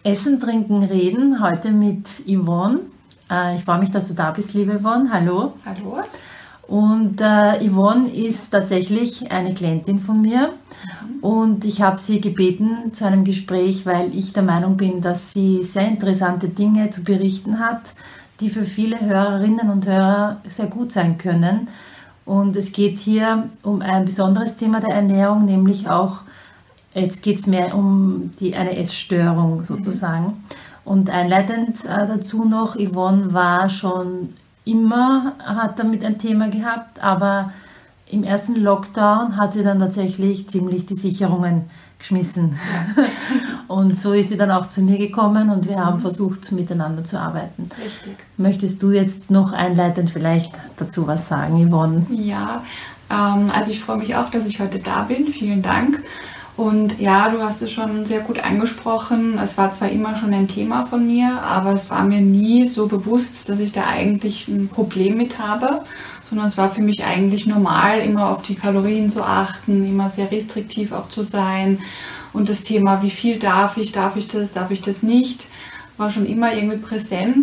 Essen, Trinken, Reden, heute mit Yvonne. Ich freue mich, dass du da bist, liebe Yvonne. Hallo. Hallo. Und Yvonne ist tatsächlich eine Klientin von mir und ich habe sie gebeten zu einem Gespräch, weil ich der Meinung bin, dass sie sehr interessante Dinge zu berichten hat, die für viele Hörerinnen und Hörer sehr gut sein können. Und es geht hier um ein besonderes Thema der Ernährung, nämlich auch, jetzt geht es mehr um eine Essstörung sozusagen. Und einleitend dazu noch, Yvonne war schon immer, hat damit ein Thema gehabt, aber im ersten Lockdown hat sie dann tatsächlich ziemlich die Sicherungen geschmissen. Ja. Und so ist sie dann auch zu mir gekommen und wir haben versucht, miteinander zu arbeiten. Richtig. Möchtest du jetzt noch einleitend vielleicht dazu was sagen, Yvonne? Ja, also ich freue mich auch, dass ich heute da bin. Vielen Dank. Und ja, du hast es schon sehr gut angesprochen. Es war zwar immer schon ein Thema von mir, aber es war mir nie so bewusst, dass ich da eigentlich ein Problem mit habe, sondern es war für mich eigentlich normal, immer auf die Kalorien zu achten, immer sehr restriktiv auch zu sein. Und das Thema, wie viel darf ich das nicht, war schon immer irgendwie präsent.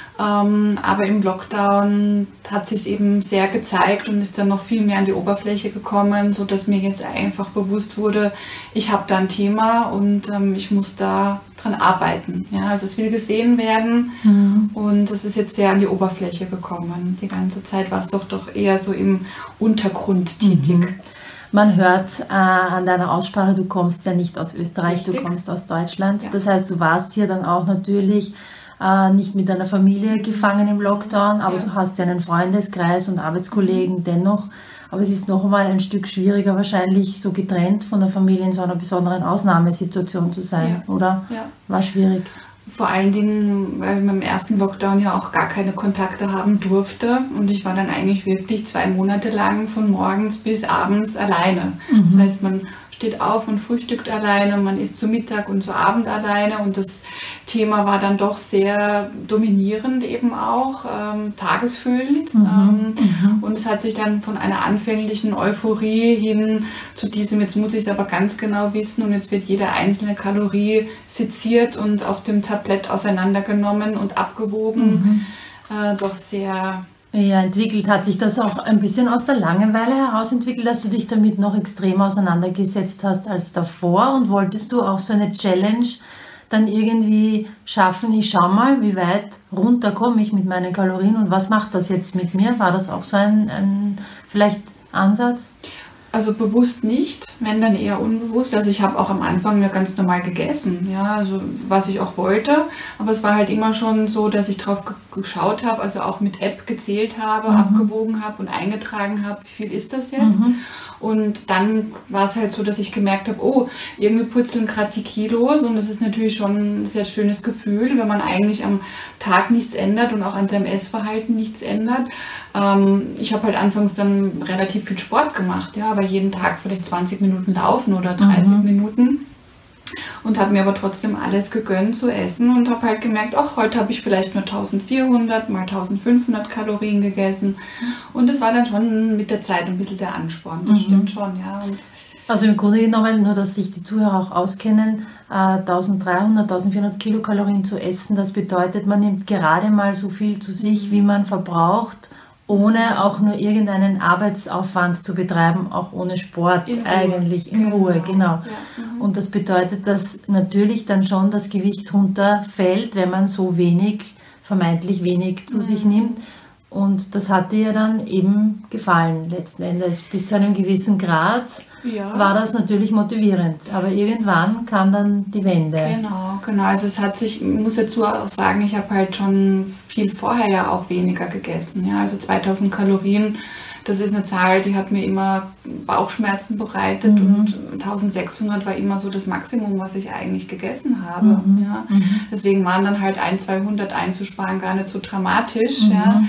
Aber im Lockdown hat sich es eben sehr gezeigt und ist dann noch viel mehr an die Oberfläche gekommen, sodass mir jetzt einfach bewusst wurde, ich habe da ein Thema und ich muss da dran arbeiten. Ja, also es will gesehen werden und es ist jetzt sehr an die Oberfläche gekommen. Die ganze Zeit war es doch eher so im Untergrund tätig. Man hört an deiner Aussprache, du kommst ja nicht aus Österreich, Richtig. Du kommst aus Deutschland. Ja. Das heißt, du warst hier dann auch natürlich nicht mit deiner Familie gefangen im Lockdown, aber du hast ja einen Freundeskreis und Arbeitskollegen dennoch. Aber es ist noch einmal ein Stück schwieriger, wahrscheinlich so getrennt von der Familie in so einer besonderen Ausnahmesituation zu sein, oder? Ja. War schwierig. Vor allen Dingen, weil man im ersten Lockdown ja auch gar keine Kontakte haben durfte. Und ich war dann eigentlich wirklich 2 Monate lang von morgens bis abends alleine. Das heißt, man steht auf, man frühstückt alleine, man isst zu Mittag und zu Abend alleine. Und das Thema war dann doch sehr dominierend eben auch, tagesfüllend. Und es hat sich dann von einer anfänglichen Euphorie hin zu diesem, jetzt muss ich es aber ganz genau wissen und jetzt wird jede einzelne Kalorie seziert und auf dem Tablett auseinandergenommen und abgewogen, doch sehr... Ja, entwickelt hat sich das auch ein bisschen aus der Langeweile heraus entwickelt, dass du dich damit noch extrem auseinandergesetzt hast als davor und wolltest du auch so eine Challenge dann irgendwie schaffen, ich schau mal, wie weit runter komme ich mit meinen Kalorien und was macht das jetzt mit mir? War das auch so ein vielleicht Ansatz? Also bewusst nicht, wenn dann eher unbewusst. Also ich habe auch am Anfang ja ganz normal gegessen, ja, also was ich auch wollte. Aber es war halt immer schon so, dass ich drauf geschaut habe, also auch mit App gezählt habe, abgewogen habe und eingetragen habe, wie viel ist das jetzt? Und dann war es halt so, dass ich gemerkt habe, oh, irgendwie purzeln gerade die Kilos und das ist natürlich schon ein sehr schönes Gefühl, wenn man eigentlich am Tag nichts ändert und auch an seinem Essverhalten nichts ändert. Ich habe halt anfangs dann relativ viel Sport gemacht, ja, aber jeden Tag vielleicht 20 Minuten laufen oder 30 Minuten. Und habe mir aber trotzdem alles gegönnt zu essen und habe halt gemerkt, ach, heute habe ich vielleicht nur 1400 mal 1500 Kalorien gegessen. Und das war dann schon mit der Zeit ein bisschen der Ansporn, das stimmt schon, ja. Und also im Grunde genommen, nur dass sich die Zuhörer auch auskennen, 1300, 1400 Kilokalorien zu essen, das bedeutet, man nimmt gerade mal so viel zu sich, wie man verbraucht, ohne auch nur irgendeinen Arbeitsaufwand zu betreiben, auch ohne Sport eigentlich, in Ruhe, genau. Ja. Und das bedeutet, dass natürlich dann schon das Gewicht runterfällt, wenn man so wenig, vermeintlich wenig zu sich nimmt. Und das hat dir ja dann eben gefallen, letzten Endes. Bis zu einem gewissen Grad war das natürlich motivierend. Aber irgendwann kam dann die Wende. Genau. Also es hat sich, ich muss dazu auch sagen, ich habe halt schon viel vorher ja auch weniger gegessen. Ja? Also 2000 Kalorien, das ist eine Zahl, die hat mir immer Bauchschmerzen bereitet und 1600 war immer so das Maximum, was ich eigentlich gegessen habe. Ja? Deswegen waren dann halt 200 einzusparen gar nicht so dramatisch. Ja?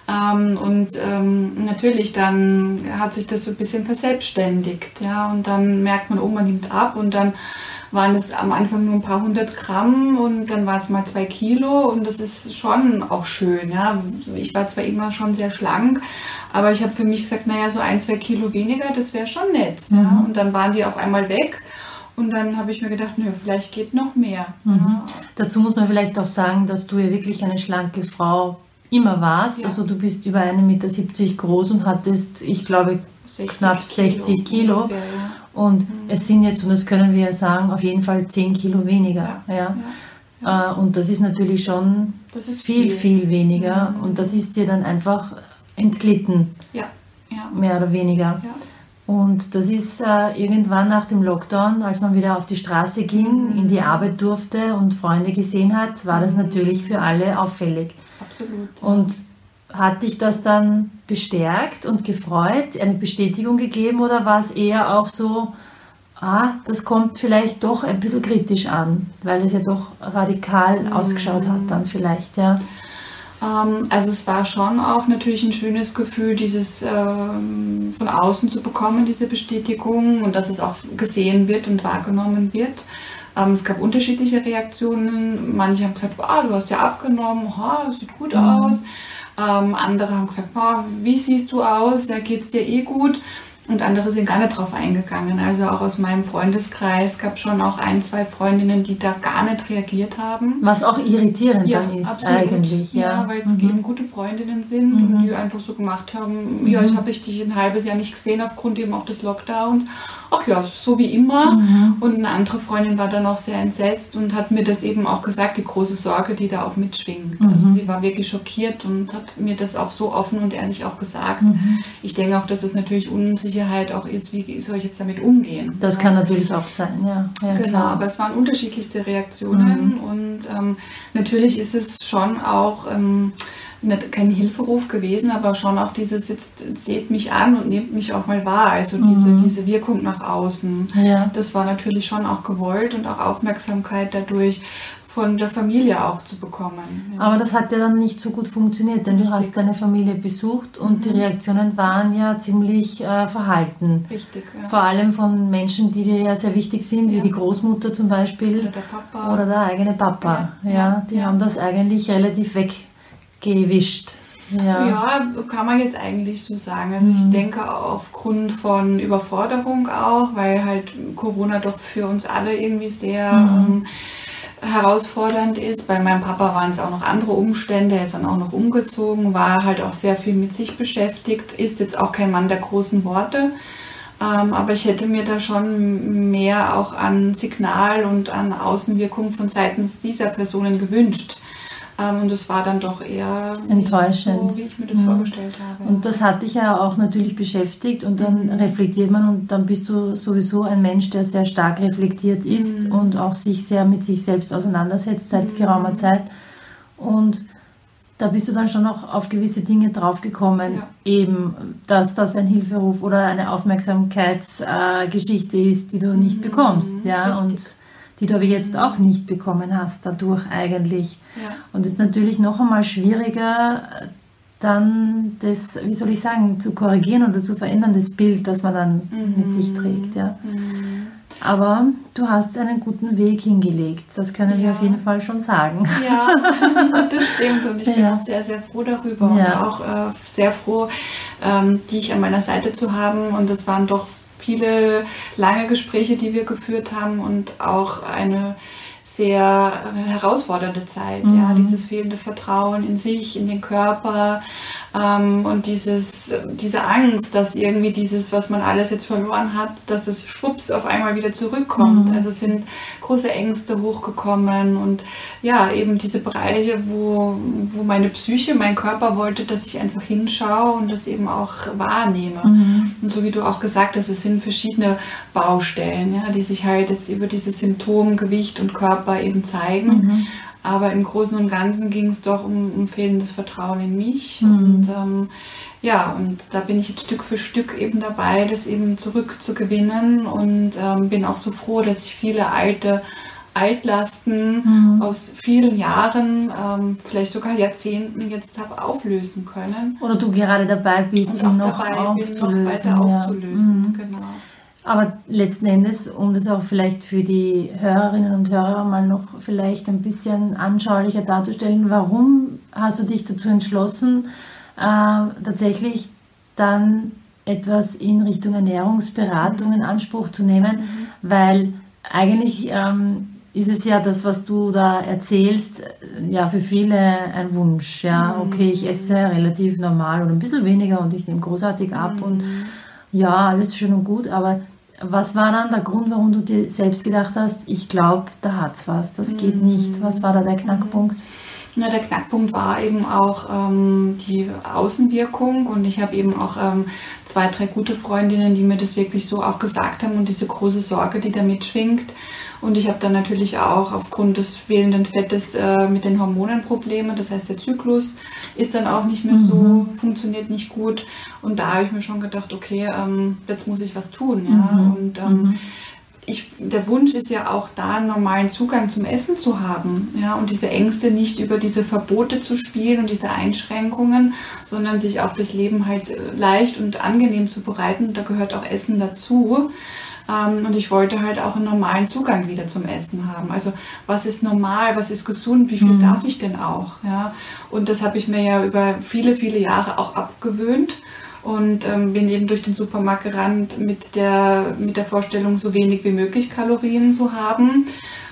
Natürlich dann hat sich das so ein bisschen verselbstständigt, ja, und dann merkt man, oh, man nimmt ab und dann waren es am Anfang nur ein paar 100 Gramm und dann waren es mal 2 Kilo und das ist schon auch schön, ja. Ich war zwar immer schon sehr schlank, aber ich habe für mich gesagt, naja, so 1, 2 Kilo weniger, das wäre schon nett, ja. Und dann waren die auf einmal weg Und dann habe ich mir gedacht, nö, vielleicht geht noch mehr. Dazu muss man vielleicht auch sagen, dass du ja wirklich eine schlanke Frau immer warst. Ja. Also du bist über 1,70 Meter groß und hattest, ich glaube, knapp 60 Kilo. Ungefähr, ja. Und es sind jetzt, und das können wir ja sagen, auf jeden Fall 10 Kilo weniger. Ja. Und das ist natürlich schon viel weniger. Und das ist dir dann einfach entglitten. Ja. Mehr oder weniger. Ja. Und das ist irgendwann nach dem Lockdown, als man wieder auf die Straße ging, in die Arbeit durfte und Freunde gesehen hat, war das natürlich für alle auffällig. Absolut. Ja. Und hat dich das dann bestärkt und gefreut, eine Bestätigung gegeben, oder war es eher auch so, das kommt vielleicht doch ein bisschen kritisch an, weil es ja doch radikal ausgeschaut hat dann vielleicht, ja? Also es war schon auch natürlich ein schönes Gefühl, dieses von außen zu bekommen, diese Bestätigung, und dass es auch gesehen wird und wahrgenommen wird. Es gab unterschiedliche Reaktionen. Manche haben gesagt, du hast ja abgenommen, sieht gut aus. Andere haben gesagt, wie siehst du aus, da geht es dir eh gut. Und andere sind gar nicht drauf eingegangen. Also auch aus meinem Freundeskreis gab es schon auch 1, 2 Freundinnen, die da gar nicht reagiert haben. Was auch irritierend dann ist, absolut. Eigentlich. Ja, weil es eben gute Freundinnen sind und die einfach so gemacht haben, ich habe dich ein halbes Jahr nicht gesehen aufgrund eben auch des Lockdowns. Ach ja, so wie immer. Und eine andere Freundin war dann auch sehr entsetzt und hat mir das eben auch gesagt, die große Sorge, die da auch mitschwingt. Also sie war wirklich schockiert und hat mir das auch so offen und ehrlich auch gesagt. Ich denke auch, dass es natürlich Unsicherheit auch ist, wie soll ich jetzt damit umgehen. Das kann natürlich auch sein, ja genau, klar. Aber es waren unterschiedlichste Reaktionen und natürlich ist es schon auch kein Hilferuf gewesen, aber schon auch dieses, jetzt seht mich an und nehmt mich auch mal wahr, also diese Wirkung nach außen. Ja. Das war natürlich schon auch gewollt und auch Aufmerksamkeit dadurch von der Familie auch zu bekommen. Ja. Aber das hat ja dann nicht so gut funktioniert, denn du hast deine Familie besucht und die Reaktionen waren ja ziemlich verhalten. Richtig, ja. Vor allem von Menschen, die dir ja sehr wichtig sind, wie die Großmutter zum Beispiel oder der Papa oder der eigene Papa. Die haben das eigentlich relativ weggewischt. Ja, kann man jetzt eigentlich so sagen. Also ich denke aufgrund von Überforderung auch, weil halt Corona doch für uns alle irgendwie sehr herausfordernd ist. Bei meinem Papa waren es auch noch andere Umstände, er ist dann auch noch umgezogen, war halt auch sehr viel mit sich beschäftigt, ist jetzt auch kein Mann der großen Worte. Aber ich hätte mir da schon mehr auch an Signal und an Außenwirkung von seitens dieser Personen gewünscht. Und es war dann doch eher enttäuschend, so, wie ich mir das vorgestellt habe. Und das hat dich ja auch natürlich beschäftigt und dann reflektiert man und dann bist du sowieso ein Mensch, der sehr stark reflektiert ist und auch sich sehr mit sich selbst auseinandersetzt seit geraumer Zeit. Und da bist du dann schon noch auf gewisse Dinge draufgekommen, eben, dass das ein Hilferuf oder eine Aufmerksamkeitsgeschichte ist, die du nicht bekommst, ja, und die du aber jetzt auch nicht bekommen hast dadurch eigentlich. Ja. Und es ist natürlich noch einmal schwieriger, dann das, wie soll ich sagen, zu korrigieren oder zu verändern, das Bild, das man dann mit sich trägt. Ja. Aber du hast einen guten Weg hingelegt, das können wir auf jeden Fall schon sagen. Ja, das stimmt und ich bin auch sehr, sehr froh darüber und auch sehr froh, dich an meiner Seite zu haben, und das waren doch viele lange Gespräche, die wir geführt haben und auch eine sehr herausfordernde Zeit. Ja, dieses fehlende Vertrauen in sich, in den Körper und diese Angst, dass irgendwie dieses, was man alles jetzt verloren hat, dass es schwupps auf einmal wieder zurückkommt. Also es sind große Ängste hochgekommen und ja, eben diese Bereiche, wo meine Psyche, mein Körper wollte, dass ich einfach hinschaue und das eben auch wahrnehme. Und so wie du auch gesagt hast, es sind verschiedene Baustellen, ja, die sich halt jetzt über diese Symptome, Gewicht und Körper eben zeigen. Aber im Großen und Ganzen ging es doch um fehlendes Vertrauen in mich. Und und da bin ich jetzt Stück für Stück eben dabei, das eben zurückzugewinnen und bin auch so froh, dass ich viele Altlasten aus vielen Jahren, vielleicht sogar Jahrzehnten jetzt habe auflösen können. Oder du gerade dabei bist, sie noch aufzulösen. Noch weiter aufzulösen, genau. Aber letzten Endes, um das auch vielleicht für die Hörerinnen und Hörer mal noch vielleicht ein bisschen anschaulicher darzustellen, warum hast du dich dazu entschlossen, tatsächlich dann etwas in Richtung Ernährungsberatung in Anspruch zu nehmen? Weil eigentlich ist es ja das, was du da erzählst, ja für viele ein Wunsch. Ja, okay, ich esse relativ normal oder ein bisschen weniger und ich nehme großartig ab und ja, alles schön und gut, aber was war dann der Grund, warum du dir selbst gedacht hast, ich glaube, da hat's was, das geht nicht. Was war da der Knackpunkt? Na, der Knackpunkt war eben auch die Außenwirkung und ich habe eben auch 2, 3 gute Freundinnen, die mir das wirklich so auch gesagt haben und diese große Sorge, die da mitschwingt. Und ich habe dann natürlich auch aufgrund des fehlenden Fettes mit den Hormonen Probleme, das heißt der Zyklus ist dann auch nicht mehr so, funktioniert nicht gut. Und da habe ich mir schon gedacht, okay, jetzt muss ich was tun. Ja? Und der Wunsch ist ja auch da, einen normalen Zugang zum Essen zu haben, ja, und diese Ängste nicht über diese Verbote zu spielen und diese Einschränkungen, sondern sich auch das Leben halt leicht und angenehm zu bereiten. Und da gehört auch Essen dazu. Und ich wollte halt auch einen normalen Zugang wieder zum Essen haben. Also was ist normal, was ist gesund, wie viel darf ich denn auch? Ja? Und das habe ich mir ja über viele, viele Jahre auch abgewöhnt. Und bin eben durch den Supermarkt gerannt mit der Vorstellung, so wenig wie möglich Kalorien zu haben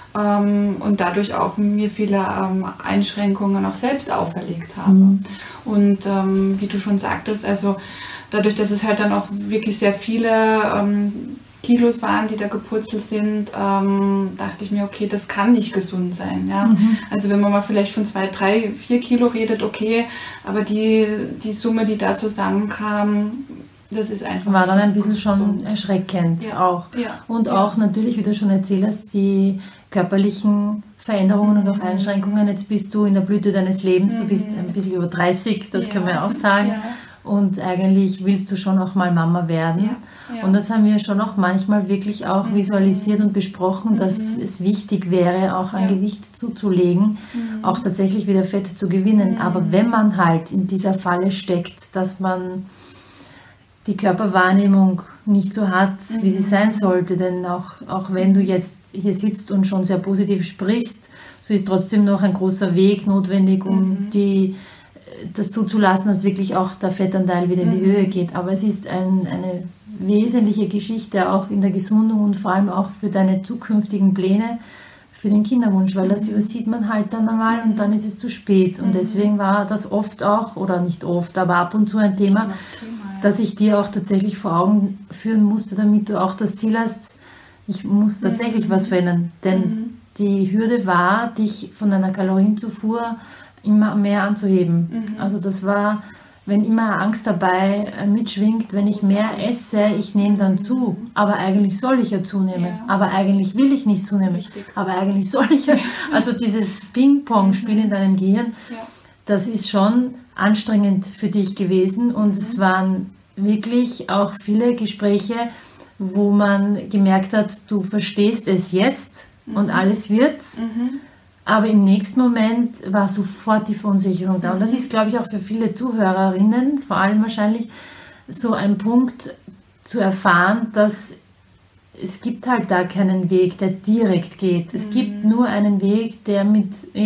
und dadurch auch mir viele Einschränkungen auch selbst auferlegt habe. Und wie du schon sagtest, also dadurch, dass es halt dann auch wirklich sehr viele Kilos waren, die da gepurzelt sind, dachte ich mir, okay, das kann nicht gesund sein. Ja? Also wenn man mal vielleicht von 2, 3, 4 Kilo redet, okay, aber die Summe, die da zusammenkam, das ist einfach war dann ein bisschen schon erschreckend auch. Ja. Und auch natürlich, wie du schon erzählt hast, die körperlichen Veränderungen und auch Einschränkungen. Jetzt bist du in der Blüte deines Lebens, du bist ein bisschen über 30, das können wir auch sagen. Ja. Und eigentlich willst du schon auch mal Mama werden. Ja. Und das haben wir schon auch manchmal wirklich auch visualisiert und besprochen, dass es wichtig wäre, auch an Gewicht zuzulegen, auch tatsächlich wieder Fett zu gewinnen. Aber wenn man halt in dieser Falle steckt, dass man die Körperwahrnehmung nicht so hat, wie sie sein sollte, denn auch wenn du jetzt hier sitzt und schon sehr positiv sprichst, so ist trotzdem noch ein großer Weg notwendig, um das zuzulassen, dass wirklich auch der Fettanteil wieder in die Höhe geht. Aber es ist eine wesentliche Geschichte, auch in der Gesundung und vor allem auch für deine zukünftigen Pläne, für den Kinderwunsch, weil das übersieht man halt dann einmal und dann ist es zu spät. Und deswegen war das oft auch, oder nicht oft, aber ab und zu ein Thema, dass ich dir auch tatsächlich vor Augen führen musste, damit du auch das Ziel hast, ich muss tatsächlich was verändern. Denn die Hürde war, dich von deiner Kalorienzufuhr immer mehr anzuheben. Also das war, wenn immer Angst dabei mitschwingt, wenn ich mehr esse, ich nehme dann zu. Aber eigentlich soll ich ja zunehmen. Ja. Aber eigentlich will ich nicht zunehmen. Richtig. Aber eigentlich soll ich ja. Also dieses Ping-Pong-Spiel in deinem Gehirn, das ist schon anstrengend für dich gewesen. Und es waren wirklich auch viele Gespräche, wo man gemerkt hat, du verstehst es jetzt und alles wird's. Aber im nächsten Moment war sofort die Verunsicherung da. Und das ist, glaube ich, auch für viele Zuhörerinnen, vor allem wahrscheinlich, so ein Punkt zu erfahren, dass es gibt halt da keinen Weg, der direkt geht. Es gibt nur einen Weg, der mit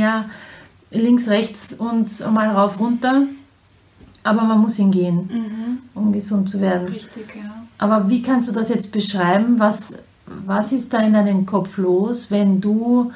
links, rechts und mal rauf, runter. Aber man muss ihn gehen, um gesund zu werden. Richtig, ja. Aber wie kannst du das jetzt beschreiben? Was ist da in deinem Kopf los, wenn du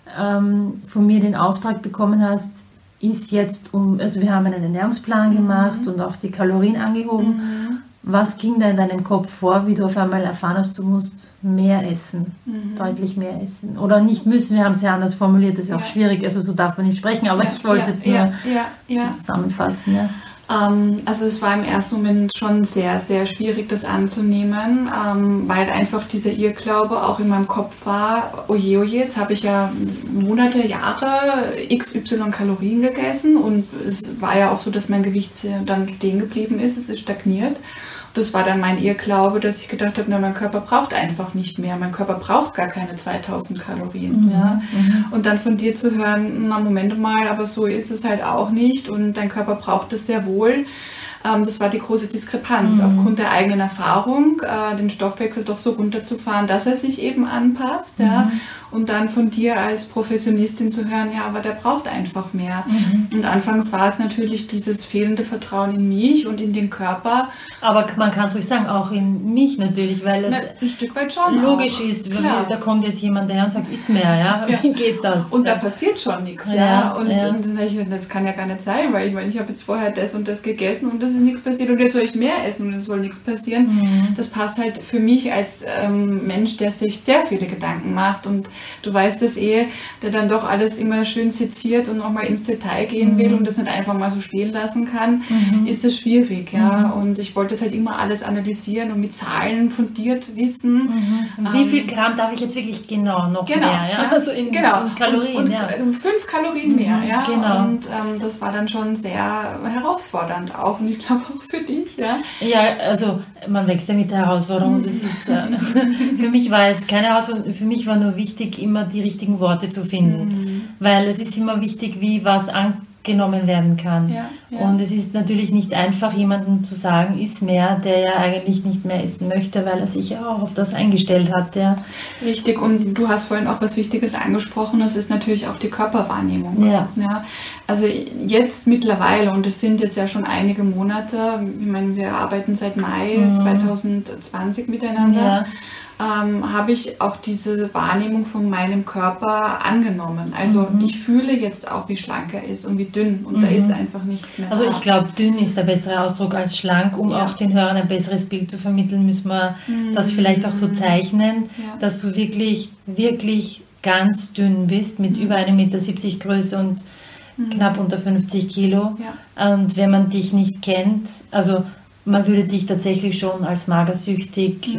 von mir den Auftrag bekommen hast, ist jetzt also wir haben einen Ernährungsplan gemacht und auch die Kalorien angehoben. Was ging da in deinem Kopf vor, wie du auf einmal erfahren hast, du musst mehr essen, deutlich mehr essen? Oder nicht müssen, wir haben es ja anders formuliert, das ist auch schwierig, also so darf man nicht sprechen, aber ich wollte es jetzt nur zusammenfassen. Ja. Also es war im ersten Moment schon sehr, sehr schwierig, das anzunehmen, weil einfach dieser Irrglaube auch in meinem Kopf war, oje, jetzt habe ich ja Monate, Jahre XY Kalorien gegessen und es war ja auch so, dass mein Gewicht dann stehen geblieben ist, es ist stagniert. Das war dann mein Irrglaube, dass ich gedacht habe, mein Körper braucht einfach nicht mehr. Mein Körper braucht gar keine 2000 Kalorien. Ja? Und dann von dir zu hören, na Moment mal, aber so ist es halt auch nicht und dein Körper braucht es sehr wohl. Das war die große Diskrepanz, aufgrund der eigenen Erfahrung, den Stoffwechsel doch so runterzufahren, dass er sich eben anpasst. Ja? Und dann von dir als Professionistin zu hören, ja, aber der braucht einfach mehr. Und anfangs war es natürlich dieses fehlende Vertrauen in mich und in den Körper. Aber man kann es ruhig sagen, auch in mich natürlich, weil es ein Stück weit schon logisch ist. Da kommt jetzt jemand daher und sagt, iss mehr, ja? Wie geht das? Und da passiert schon nichts. Ja? Und dann denke ich, das kann ja gar nicht sein, weil ich habe jetzt vorher das und das gegessen und das ist nichts passiert und jetzt soll ich mehr essen und es soll nichts passieren. Das passt halt für mich als Mensch, der sich sehr viele Gedanken macht und du weißt es der dann doch alles immer schön seziert und nochmal ins Detail gehen will und das nicht einfach mal so stehen lassen kann, ist das schwierig. Ja? Und ich wollte es halt immer alles analysieren und mit Zahlen fundiert wissen. Wie viel Gramm darf ich jetzt wirklich mehr? Ja? Also in Kalorien. Und 5 Kalorien mehr. Ja? Genau. Und das war dann schon sehr herausfordernd auch und ich glaube auch für dich. Ja, ja, also man wächst ja mit der Herausforderung. Das ist, für mich war es keine Herausforderung, für mich war nur wichtig, immer die richtigen Worte zu finden. Weil es ist immer wichtig, wie was angenommen werden kann. Ja. Und es ist natürlich nicht einfach, jemandem zu sagen, iss mehr, der ja eigentlich nicht mehr essen möchte, weil er sich ja auch auf das eingestellt hat. Ja. Richtig, und du hast vorhin auch was Wichtiges angesprochen, das ist natürlich auch die Körperwahrnehmung. Ja. Also jetzt mittlerweile, und es sind jetzt ja schon einige Monate, ich meine, wir arbeiten seit Mai 2020 miteinander, habe ich auch diese Wahrnehmung von meinem Körper angenommen. Also ich fühle jetzt auch, wie schlank er ist und wie dünn und da ist einfach nichts mehr. Also ich glaube, dünn ist der bessere Ausdruck als schlank. Um auch den Hörern ein besseres Bild zu vermitteln, müssen wir das vielleicht auch so zeichnen, dass du wirklich, wirklich ganz dünn bist mit über 1,70 Meter Größe und knapp unter 50 Kilo. Ja. Und wenn man dich nicht kennt, also man würde dich tatsächlich schon als magersüchtig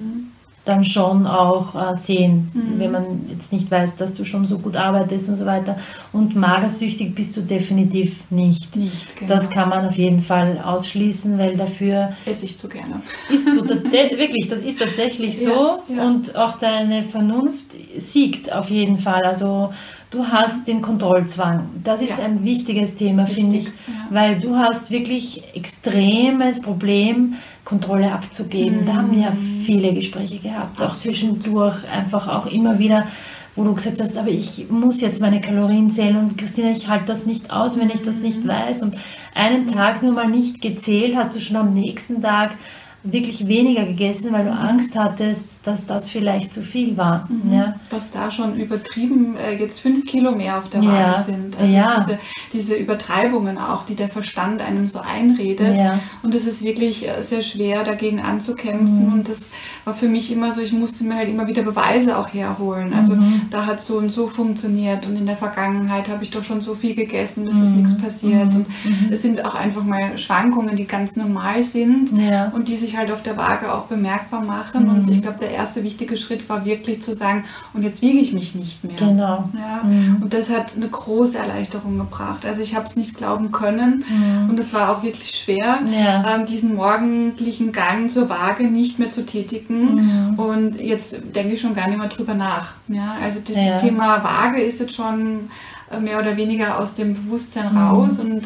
dann schon auch sehen, wenn man jetzt nicht weiß, dass du schon so gut arbeitest und so weiter. Und magersüchtig bist du definitiv nicht. Genau. Das kann man auf jeden Fall ausschließen, weil dafür esse ich zu gerne. Isst du wirklich, das ist tatsächlich so. Ja. Und auch deine Vernunft siegt auf jeden Fall. Also du hast den Kontrollzwang. Das ist ein wichtiges Thema, finde ich, weil du hast wirklich extremes Problem, Kontrolle abzugeben. Da haben wir ja viele Gespräche gehabt, auch zwischendurch, einfach auch immer wieder, wo du gesagt hast, aber ich muss jetzt meine Kalorien zählen und Christina, ich halte das nicht aus, wenn ich das nicht weiß. Und einen Tag nur mal nicht gezählt, hast du schon am nächsten Tag wirklich weniger gegessen, weil du Angst hattest, dass das vielleicht zu viel war. Ja. Dass da schon übertrieben jetzt 5 Kilo mehr auf der Waage sind. Also diese Übertreibungen auch, die der Verstand einem so einredet. Ja. Und es ist wirklich sehr schwer, dagegen anzukämpfen. Und das war für mich immer so, ich musste mir halt immer wieder Beweise auch herholen. Also da hat so und so funktioniert und in der Vergangenheit habe ich doch schon so viel gegessen, bis es nichts passiert. Und es sind auch einfach mal Schwankungen, die ganz normal sind und die sich halt auf der Waage auch bemerkbar machen. Und ich glaube, der erste wichtige Schritt war wirklich zu sagen, und jetzt wiege ich mich nicht mehr. Genau. Ja? Und das hat eine große Erleichterung gebracht. Also ich habe es nicht glauben können und es war auch wirklich schwer, diesen morgendlichen Gang zur Waage nicht mehr zu tätigen. Und jetzt denke ich schon gar nicht mehr drüber nach. Ja? Also dieses Thema Waage ist jetzt schon mehr oder weniger aus dem Bewusstsein raus und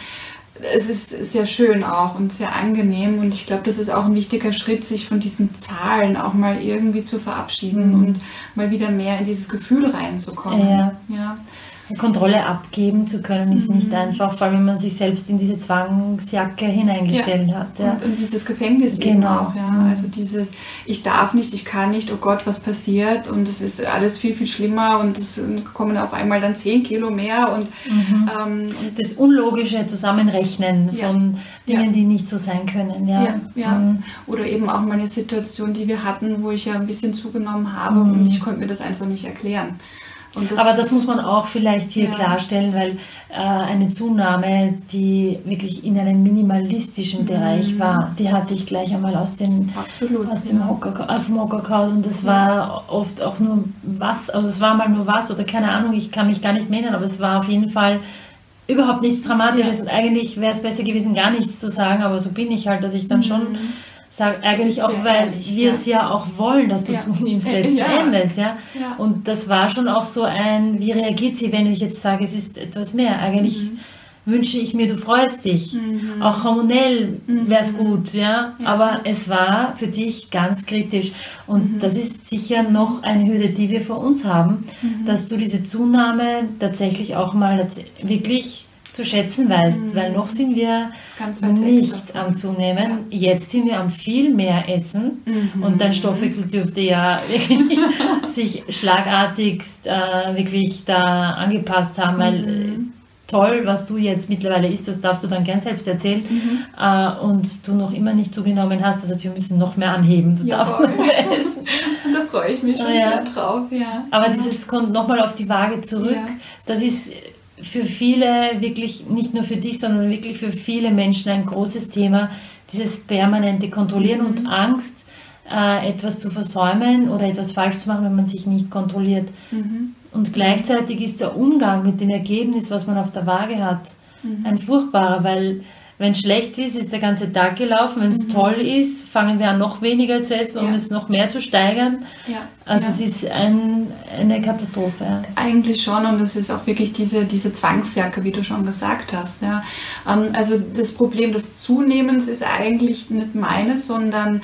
es ist sehr schön auch und sehr angenehm und ich glaube, das ist auch ein wichtiger Schritt, sich von diesen Zahlen auch mal irgendwie zu verabschieden und mal wieder mehr in dieses Gefühl reinzukommen. Ja. Kontrolle abgeben zu können, ist nicht einfach, vor allem wenn man sich selbst in diese Zwangsjacke hineingestellt hat. Ja. Und dieses Gefängnis eben auch. Ja. Also dieses, ich darf nicht, ich kann nicht, oh Gott, was passiert? Und es ist alles viel, viel schlimmer und es kommen auf einmal dann 10 Kilo mehr. Und das unlogische Zusammenrechnen von Dingen, die nicht so sein können. Oder eben auch mal eine Situation, die wir hatten, wo ich ja ein bisschen zugenommen habe und ich konnte mir das einfach nicht erklären. Aber das muss man auch vielleicht hier klarstellen, weil eine Zunahme, die wirklich in einem minimalistischen Bereich war, die hatte ich gleich einmal aus dem Hockerkraut und das war oft auch nur was, also es war mal nur was oder keine Ahnung, ich kann mich gar nicht mehr erinnern, aber es war auf jeden Fall überhaupt nichts Dramatisches und eigentlich wäre es besser gewesen, gar nichts zu sagen, aber so bin ich halt, dass ich dann schon sage, eigentlich auch, weil ehrlich, wir es ja auch wollen, dass du zunimmst letzten Endes. Ja? Und das war schon auch so ein, wie reagiert sie, wenn ich jetzt sage, es ist etwas mehr? Eigentlich wünsche ich mir, du freust dich. Auch hormonell wäre es gut, ja? Aber es war für dich ganz kritisch. Und das ist sicher noch eine Hürde, die wir vor uns haben, dass du diese Zunahme tatsächlich auch mal wirklich zu schätzen weißt, weil noch sind wir nicht am Zunehmen. Jetzt sind wir am viel mehr Essen und dein Stoffwechsel dürfte ja wirklich sich schlagartigst wirklich da angepasst haben, weil toll, was du jetzt mittlerweile isst, das darfst du dann gern selbst erzählen, und du noch immer nicht zugenommen hast, das heißt, wir müssen noch mehr anheben, du darfst noch mehr essen. Und da freue ich mich schon sehr drauf. Ja. Aber dieses kommt nochmal auf die Waage zurück, das ist für viele wirklich, nicht nur für dich, sondern wirklich für viele Menschen ein großes Thema, dieses permanente Kontrollieren und Angst, etwas zu versäumen oder etwas falsch zu machen, wenn man sich nicht kontrolliert. Und gleichzeitig ist der Umgang mit dem Ergebnis, was man auf der Waage hat, ein furchtbarer, weil wenn es schlecht ist, ist der ganze Tag gelaufen. Wenn es toll ist, fangen wir an, noch weniger zu essen, um es noch mehr zu steigern. Also es ist eine Katastrophe. Ja. Eigentlich schon, und es ist auch wirklich diese Zwangsjacke, wie du schon gesagt hast. Ja. Also das Problem des Zunehmens ist eigentlich nicht meines, sondern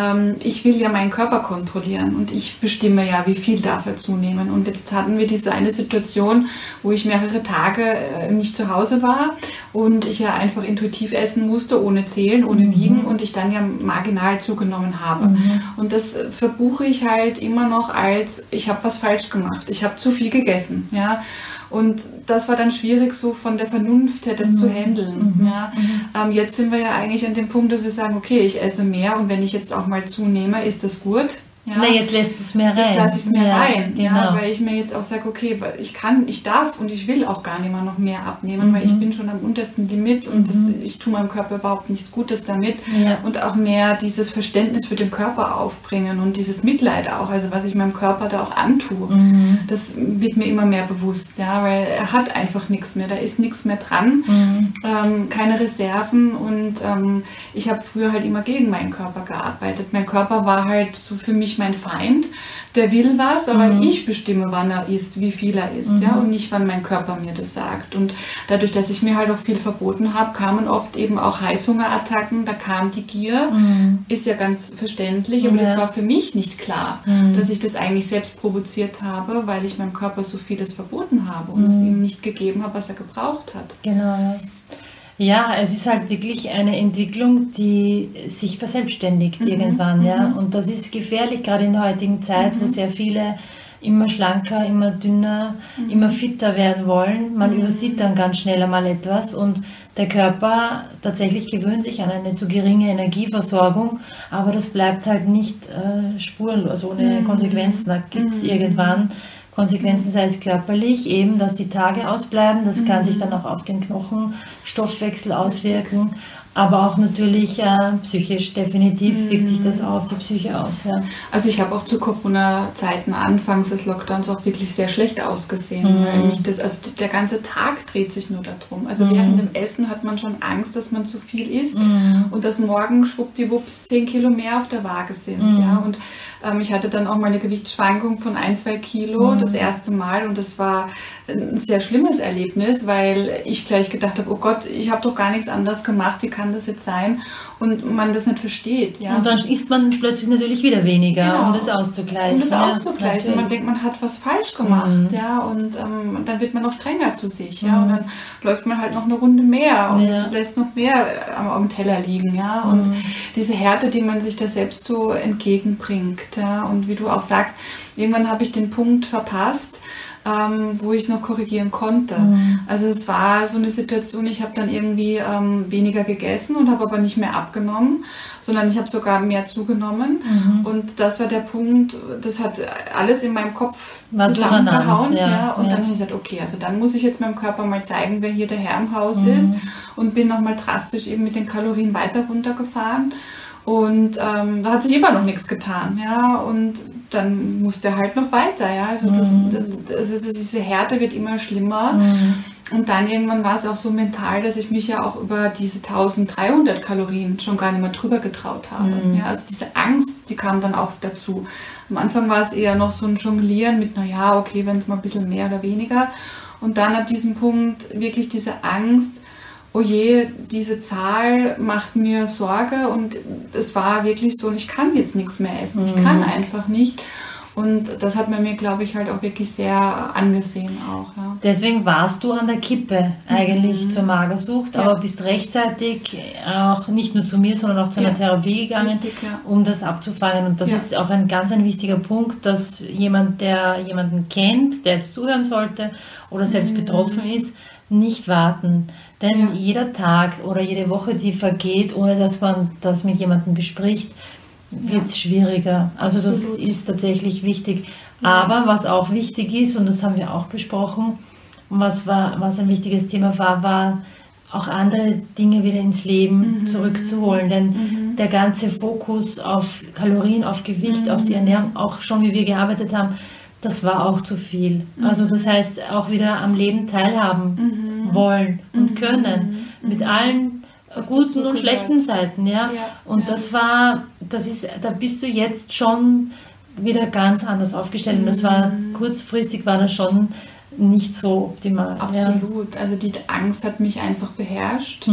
ich will ja meinen Körper kontrollieren und ich bestimme ja, wie viel darf er zunehmen. Und jetzt hatten wir diese eine Situation, wo ich mehrere Tage nicht zu Hause war und ich ja einfach intuitiv essen musste, ohne Zählen, ohne Wiegen, und ich dann ja marginal zugenommen habe. Und das verbuche ich halt immer noch als, ich habe was falsch gemacht, ich habe zu viel gegessen. Ja? Und das war dann schwierig, so von der Vernunft her das zu handeln. Ja? Jetzt sind wir ja eigentlich an dem Punkt, dass wir sagen, okay, ich esse mehr und wenn ich jetzt auch mal zunehme, ist das gut. Ja. Na, jetzt lässt du es mehr rein. Jetzt lasse ich es mehr rein, genau. Ja, weil ich mir jetzt auch sage, okay, ich darf und ich will auch gar nicht mehr noch mehr abnehmen, weil ich bin schon am untersten Limit und ich tue meinem Körper überhaupt nichts Gutes damit, und auch mehr dieses Verständnis für den Körper aufbringen und dieses Mitleid auch, also was ich meinem Körper da auch antue, das wird mir immer mehr bewusst, ja, weil er hat einfach nichts mehr, da ist nichts mehr dran, keine Reserven, und ich habe früher halt immer gegen meinen Körper gearbeitet. Mein Körper war halt so für mich mein Feind, der will was, aber ich bestimme, wann er isst, wie viel er isst, ja, und nicht, wann mein Körper mir das sagt. Und dadurch, dass ich mir halt auch viel verboten habe, kamen oft eben auch Heißhungerattacken, da kam die Gier, ist ja ganz verständlich, aber das war für mich nicht klar, dass ich das eigentlich selbst provoziert habe, weil ich meinem Körper so vieles verboten habe und es ihm nicht gegeben habe, was er gebraucht hat. Genau. Ja, es ist halt wirklich eine Entwicklung, die sich verselbstständigt irgendwann, ja. Und das ist gefährlich, gerade in der heutigen Zeit, wo sehr viele immer schlanker, immer dünner, immer fitter werden wollen. Man übersieht dann ganz schnell einmal etwas und der Körper tatsächlich gewöhnt sich an eine zu geringe Energieversorgung, aber das bleibt halt nicht spurlos, ohne Konsequenzen. Da gibt es irgendwann Konsequenzen, sei es körperlich, eben, dass die Tage ausbleiben, das kann sich dann auch auf den Knochenstoffwechsel auswirken, aber auch natürlich psychisch definitiv wirkt sich das auf die Psyche aus. Ja. Also ich habe auch zu Corona-Zeiten anfangs des Lockdowns auch wirklich sehr schlecht ausgesehen, weil mich also der ganze Tag dreht sich nur darum. Also während dem Essen hat man schon Angst, dass man zu viel isst und dass morgen schwuppdiwupps 10 Kilo mehr auf der Waage sind. Ja. Und ich hatte dann auch mal eine Gewichtsschwankung von 1-2 Kilo das erste Mal, und das war ein sehr schlimmes Erlebnis, weil ich gleich gedacht habe, oh Gott, ich habe doch gar nichts anderes gemacht, wie kann das jetzt sein? Und man das nicht versteht. Ja. Und dann isst man plötzlich natürlich wieder weniger, um das auszugleichen. Um das auszugleichen. Und man denkt, man hat was falsch gemacht. Ja, und dann wird man noch strenger zu sich. Ja, und dann läuft man halt noch eine Runde mehr und lässt noch mehr am Teller liegen. Ja, und diese Härte, die man sich da selbst so entgegenbringt. Ja, und wie du auch sagst, irgendwann habe ich den Punkt verpasst, wo ich es noch korrigieren konnte. Also es war so eine Situation, ich habe dann irgendwie weniger gegessen und habe aber nicht mehr abgenommen, sondern ich habe sogar mehr zugenommen. Und das war der Punkt, das hat alles in meinem Kopf zusammengehauen. Ja. Und dann habe ich gesagt, okay, also dann muss ich jetzt meinem Körper mal zeigen, wer hier der Herr im Haus ist, und bin nochmal drastisch eben mit den Kalorien weiter runtergefahren. Und da hat sich immer noch nichts getan, ja, und dann musste er halt noch weiter, ja, also, diese Härte wird immer schlimmer, und dann irgendwann war es auch so mental, dass ich mich ja auch über diese 1300 Kalorien schon gar nicht mehr drüber getraut habe, ja, also diese Angst, die kam dann auch dazu. Am Anfang war es eher noch so ein Jonglieren mit, naja, okay, wenn es mal ein bisschen mehr oder weniger, und dann ab diesem Punkt wirklich diese Angst, oh je, diese Zahl macht mir Sorge und es war wirklich so, ich kann jetzt nichts mehr essen, ich kann einfach nicht. Und das hat man mir, glaube ich, halt auch wirklich sehr angesehen auch. Ja. Deswegen warst du an der Kippe eigentlich zur Magersucht, aber bist rechtzeitig auch nicht nur zu mir, sondern auch zu einer Therapie gegangen, um das abzufangen. Und das ist auch ein ganz ein wichtiger Punkt, dass jemand, der jemanden kennt, der jetzt zuhören sollte oder selbst betroffen ist, nicht warten. Denn jeder Tag oder jede Woche, die vergeht, ohne dass man das mit jemandem bespricht, wird es schwieriger. Also das ist tatsächlich wichtig. Aber was auch wichtig ist, und das haben wir auch besprochen, was ein wichtiges Thema war auch andere Dinge wieder ins Leben zurückzuholen. Denn der ganze Fokus auf Kalorien, auf Gewicht, auf die Ernährung, auch schon wie wir gearbeitet haben, das war auch zu viel. Also das heißt, auch wieder am Leben teilhaben wollen und können. Mit allen guten und schlechten Seiten, und da bist du jetzt schon wieder ganz anders aufgestellt und das war kurzfristig war das schon nicht so optimal. Absolut, also die Angst hat mich einfach beherrscht,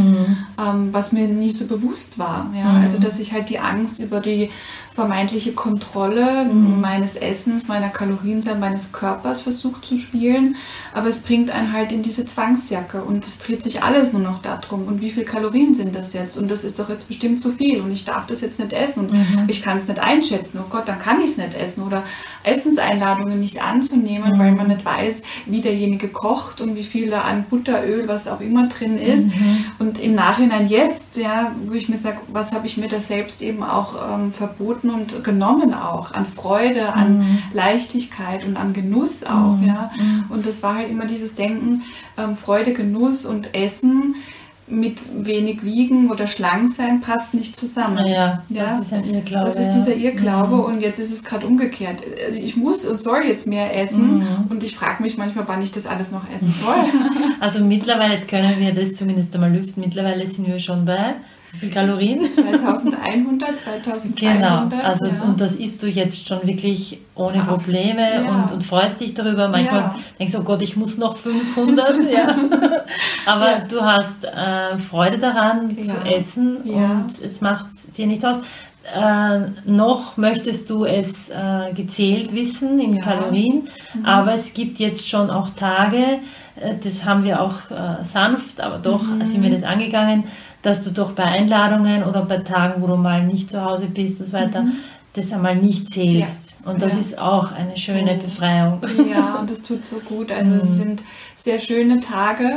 was mir nicht so bewusst war, also dass ich halt die Angst über die vermeintliche Kontrolle meines Essens, meiner Kalorienzahl, meines Körpers versucht zu spielen, aber es bringt einen halt in diese Zwangsjacke und es dreht sich alles nur noch darum und wie viel Kalorien sind das jetzt und das ist doch jetzt bestimmt zu viel und ich darf das jetzt nicht essen und ich kann es nicht einschätzen, oh Gott, dann kann ich es nicht essen oder Essenseinladungen nicht anzunehmen, weil man nicht weiß, wie derjenige kocht und wie viel da an Butteröl, was auch immer drin ist und im Nachhinein jetzt, wo ich mir sage, was habe ich mir da selbst eben auch verboten und genommen auch, an Freude, an Leichtigkeit und an Genuss auch, und das war halt immer dieses Denken, Freude, Genuss und Essen mit wenig wiegen oder schlank sein passt nicht zusammen. Das ist ein Irrglaube. Das ist dieser Irrglaube und jetzt ist es gerade umgekehrt. Also ich muss und soll jetzt mehr essen und ich frage mich manchmal, wann ich das alles noch essen soll. Also mittlerweile, jetzt können wir das zumindest einmal lüften, mittlerweile sind wir schon bei wie viel Kalorien? 2100, 2200. Genau, also und das isst du jetzt schon wirklich ohne Probleme und freust dich darüber. Manchmal denkst du, oh Gott, ich muss noch 500. Aber du hast Freude daran zu essen und es macht dir nichts aus. Noch möchtest du es gezählt wissen in Kalorien, aber es gibt jetzt schon auch Tage, das haben wir auch sanft, aber doch sind wir das angegangen, dass du doch bei Einladungen oder bei Tagen, wo du mal nicht zu Hause bist und so weiter, das einmal nicht zählst. Und das ist auch eine schöne Befreiung. Ja, und das tut so gut. Also es sind sehr schöne Tage.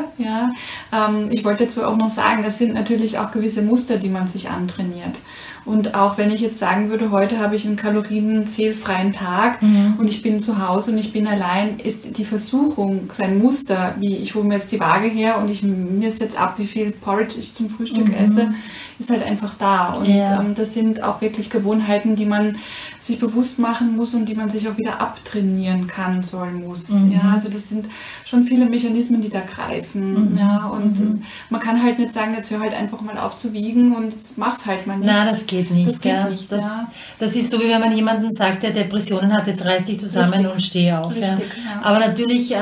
Ich wollte dazu auch noch sagen, das sind natürlich auch gewisse Muster, die man sich antrainiert. Und auch wenn ich jetzt sagen würde, heute habe ich einen kalorienzählfreien Tag und ich bin zu Hause und ich bin allein, ist die Versuchung, sein Muster, wie ich hole mir jetzt die Waage her und ich misse jetzt ab, wie viel Porridge ich zum Frühstück esse, ist halt einfach da. Und das sind auch wirklich Gewohnheiten, die man sich bewusst machen muss und die man sich auch wieder abtrainieren kann, muss. Also das sind schon viele Mechanismen, die da greifen. Und man kann halt nicht sagen, jetzt hör halt einfach mal auf zu wiegen und jetzt mach's halt mal nicht. Nein, das geht nicht. Das geht nicht. Das ist so, wie wenn man jemanden sagt, der Depressionen hat, jetzt reiß dich zusammen und steh auf. Richtig, Aber natürlich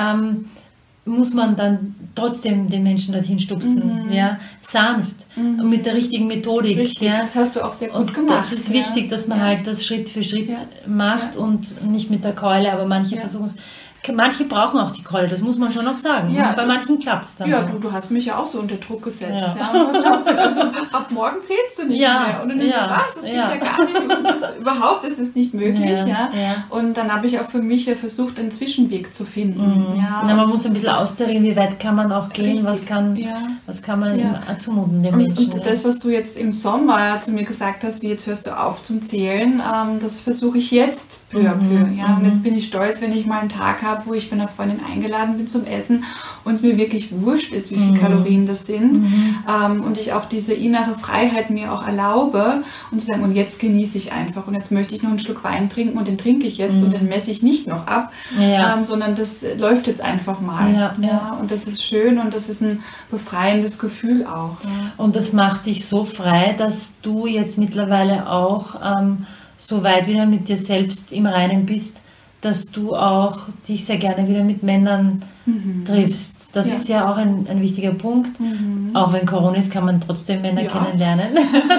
muss man dann trotzdem den Menschen dorthin stupsen, sanft und mit der richtigen Methodik. Richtig, das hast du auch sehr gut gemacht. Das ist wichtig, dass man halt das Schritt für Schritt macht und nicht mit der Keule, aber manche versuchen es. Manche brauchen auch die Keule, das muss man schon auch sagen. Ja, bei manchen klappt es dann. Ja, du hast mich ja auch so unter Druck gesetzt. Und hast schon gesagt, also ab morgen zählst du nicht mehr. Und dann denkst du, was? Das geht ja gar nicht. Und überhaupt ist es nicht möglich. Und dann habe ich auch für mich versucht, einen Zwischenweg zu finden. Man muss ein bisschen austarieren, wie weit kann man auch gehen, was kann man zumuten den Menschen. Und das, was du jetzt im Sommer zu mir gesagt hast, wie jetzt hörst du auf zum Zählen, das versuche ich jetzt peu à peu. Und jetzt bin ich stolz, wenn ich mal einen Tag habe, wo ich bei einer Freundin eingeladen bin zum Essen und es mir wirklich wurscht ist, wie viele Kalorien das sind und ich auch diese innere Freiheit mir auch erlaube und zu sagen, und jetzt genieße ich einfach und jetzt möchte ich noch einen Schluck Wein trinken und den trinke ich jetzt und den messe ich nicht noch ab, sondern das läuft jetzt einfach mal. Und das ist schön und das ist ein befreiendes Gefühl auch. Und das macht dich so frei, dass du jetzt mittlerweile auch so weit wieder mit dir selbst im Reinen bist, dass du auch dich sehr gerne wieder mit Männern triffst. Das ist ja auch ein wichtiger Punkt. Auch wenn Corona ist, kann man trotzdem Männer kennenlernen.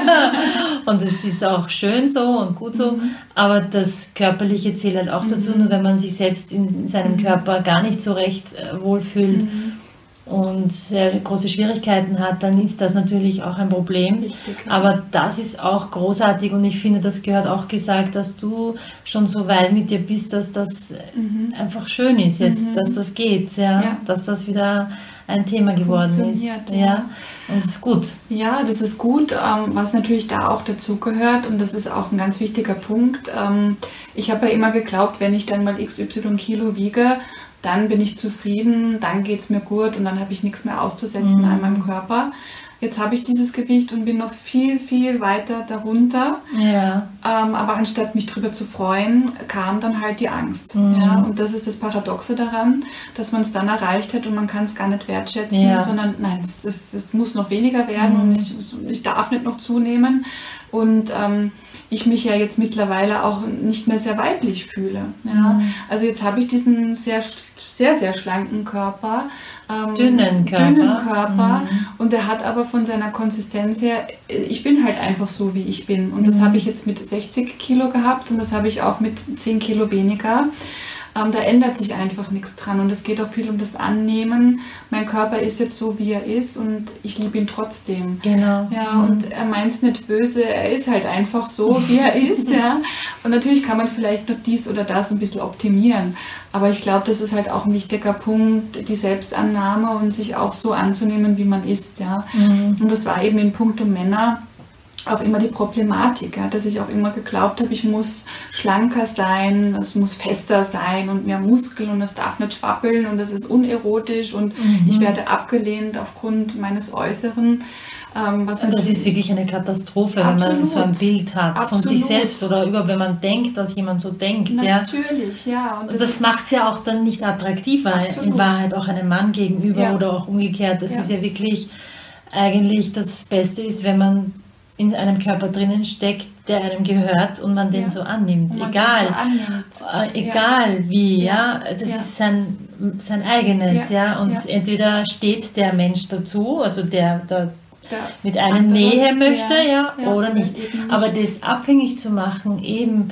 Und es ist auch schön so und gut so. Aber das Körperliche zählt halt auch dazu. Nur wenn man sich selbst in seinem Körper gar nicht so recht wohlfühlt und große Schwierigkeiten hat, dann ist das natürlich auch ein Problem. Richtig, ja. Aber das ist auch großartig und ich finde, das gehört auch gesagt, dass du schon so weit mit dir bist, dass das einfach schön ist jetzt, dass das geht, dass das wieder ein Thema geworden ist. Ja. Und das ist gut. Ja, das ist gut, was natürlich da auch dazu gehört und das ist auch ein ganz wichtiger Punkt. Ich habe ja immer geglaubt, wenn ich dann mal XY Kilo wiege, dann bin ich zufrieden, dann geht es mir gut und dann habe ich nichts mehr auszusetzen an meinem Körper. Jetzt habe ich dieses Gewicht und bin noch viel, viel weiter darunter. Ja. Aber anstatt mich drüber zu freuen, kam dann halt die Angst. Ja? Und das ist das Paradoxe daran, dass man es dann erreicht hat und man kann es gar nicht wertschätzen, sondern nein, das muss noch weniger werden und ich darf nicht noch zunehmen. Und ich mich ja jetzt mittlerweile auch nicht mehr sehr weiblich fühle. Ja? Also jetzt habe ich diesen sehr, sehr, sehr schlanken Körper. Dünnen Körper. Und der hat aber von seiner Konsistenz her, ich bin halt einfach so, wie ich bin. Und das habe ich jetzt mit 60 Kilo gehabt und das habe ich auch mit 10 Kilo weniger. Da ändert sich einfach nichts dran und es geht auch viel um das Annehmen. Mein Körper ist jetzt so, wie er ist und ich liebe ihn trotzdem. Genau. Ja, und er meint es nicht böse, er ist halt einfach so, wie er ist. Ja. Und natürlich kann man vielleicht noch dies oder das ein bisschen optimieren. Aber ich glaube, das ist halt auch ein wichtiger Punkt, die Selbstannahme und sich auch so anzunehmen, wie man ist. Ja. Und das war eben in puncto Männer auch immer die Problematik, ja, dass ich auch immer geglaubt habe, ich muss schlanker sein, es muss fester sein und mehr Muskeln und es darf nicht schwappeln und es ist unerotisch und ich werde abgelehnt aufgrund meines Äußeren. Das ist wirklich eine Katastrophe, wenn man so ein Bild hat von sich selbst oder wenn man denkt, dass jemand so denkt. Natürlich, ja. Und das macht es ja auch dann nicht attraktiver, in Wahrheit auch einem Mann gegenüber oder auch umgekehrt. Das ist ja wirklich eigentlich das Beste ist, wenn man in einem Körper drinnen steckt, der einem gehört und man den so annimmt. Egal wie, das ist sein eigenes, und entweder steht der Mensch dazu, also der mit einem Nähe möchte, oder nicht. Aber das abhängig zu machen, eben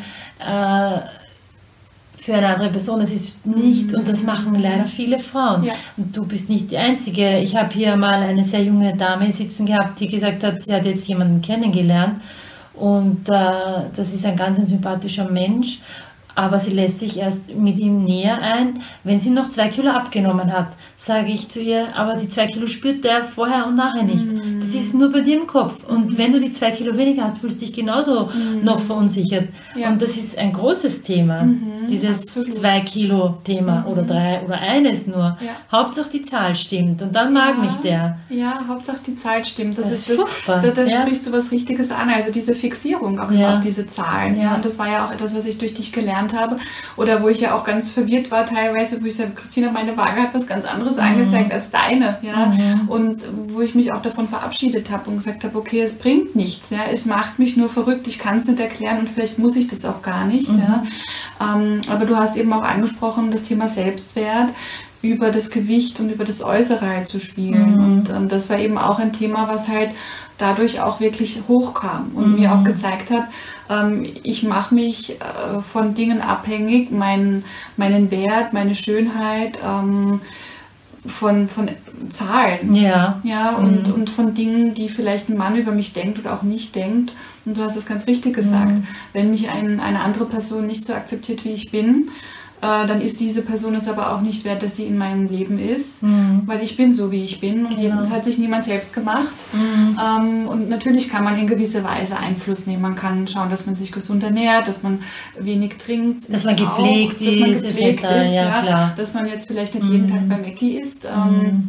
für eine andere Person, das ist nicht, und das machen leider viele Frauen. Ja. Und du bist nicht die Einzige. Ich habe hier mal eine sehr junge Dame sitzen gehabt, die gesagt hat, sie hat jetzt jemanden kennengelernt und das ist ein ganz sympathischer Mensch, aber sie lässt sich erst mit ihm näher ein, wenn sie noch 2 Kilo abgenommen hat. Sage ich zu ihr, aber die 2 Kilo spürt der vorher und nachher nicht. Das ist nur bei dir im Kopf. Und wenn du die 2 Kilo weniger hast, fühlst du dich genauso noch verunsichert. Ja. Und das ist ein großes Thema, dieses 2 Kilo Thema oder 3 oder eines nur. Ja. Hauptsache die Zahl stimmt und dann mag mich der. Ja, Hauptsache die Zahl stimmt. Das ist furchtbar. Da sprichst du was Richtiges an. Also diese Fixierung auch auf diese Zahlen. Ja. Und das war ja auch etwas, was ich durch dich gelernt habe. Oder wo ich ja auch ganz verwirrt war teilweise, wo ich sage, Christina, meine Waage hat was ganz anderes angezeigt als deine. Ja? Und wo ich mich auch davon verabschiedet habe und gesagt habe, okay, es bringt nichts. Ja? Es macht mich nur verrückt, ich kann es nicht erklären und vielleicht muss ich das auch gar nicht. Ja? Aber du hast eben auch angesprochen, das Thema Selbstwert über das Gewicht und über das Äußere halt zu spielen. Und das war eben auch ein Thema, was halt dadurch auch wirklich hochkam und mir auch gezeigt hat, ich mache mich von Dingen abhängig, meinen Wert, meine Schönheit, von Zahlen. Und von Dingen, die vielleicht ein Mann über mich denkt oder auch nicht denkt. Und du hast es ganz richtig gesagt. Wenn mich eine andere Person nicht so akzeptiert, wie ich bin, dann ist diese Person es aber auch nicht wert, dass sie in meinem Leben ist, weil ich bin so, wie ich bin und das hat sich niemand selbst gemacht. Und natürlich kann man in gewisser Weise Einfluss nehmen. Man kann schauen, dass man sich gesund ernährt, dass man wenig trinkt, dass man gepflegt ist, klar. Dass man jetzt vielleicht nicht jeden Tag bei Mackie isst,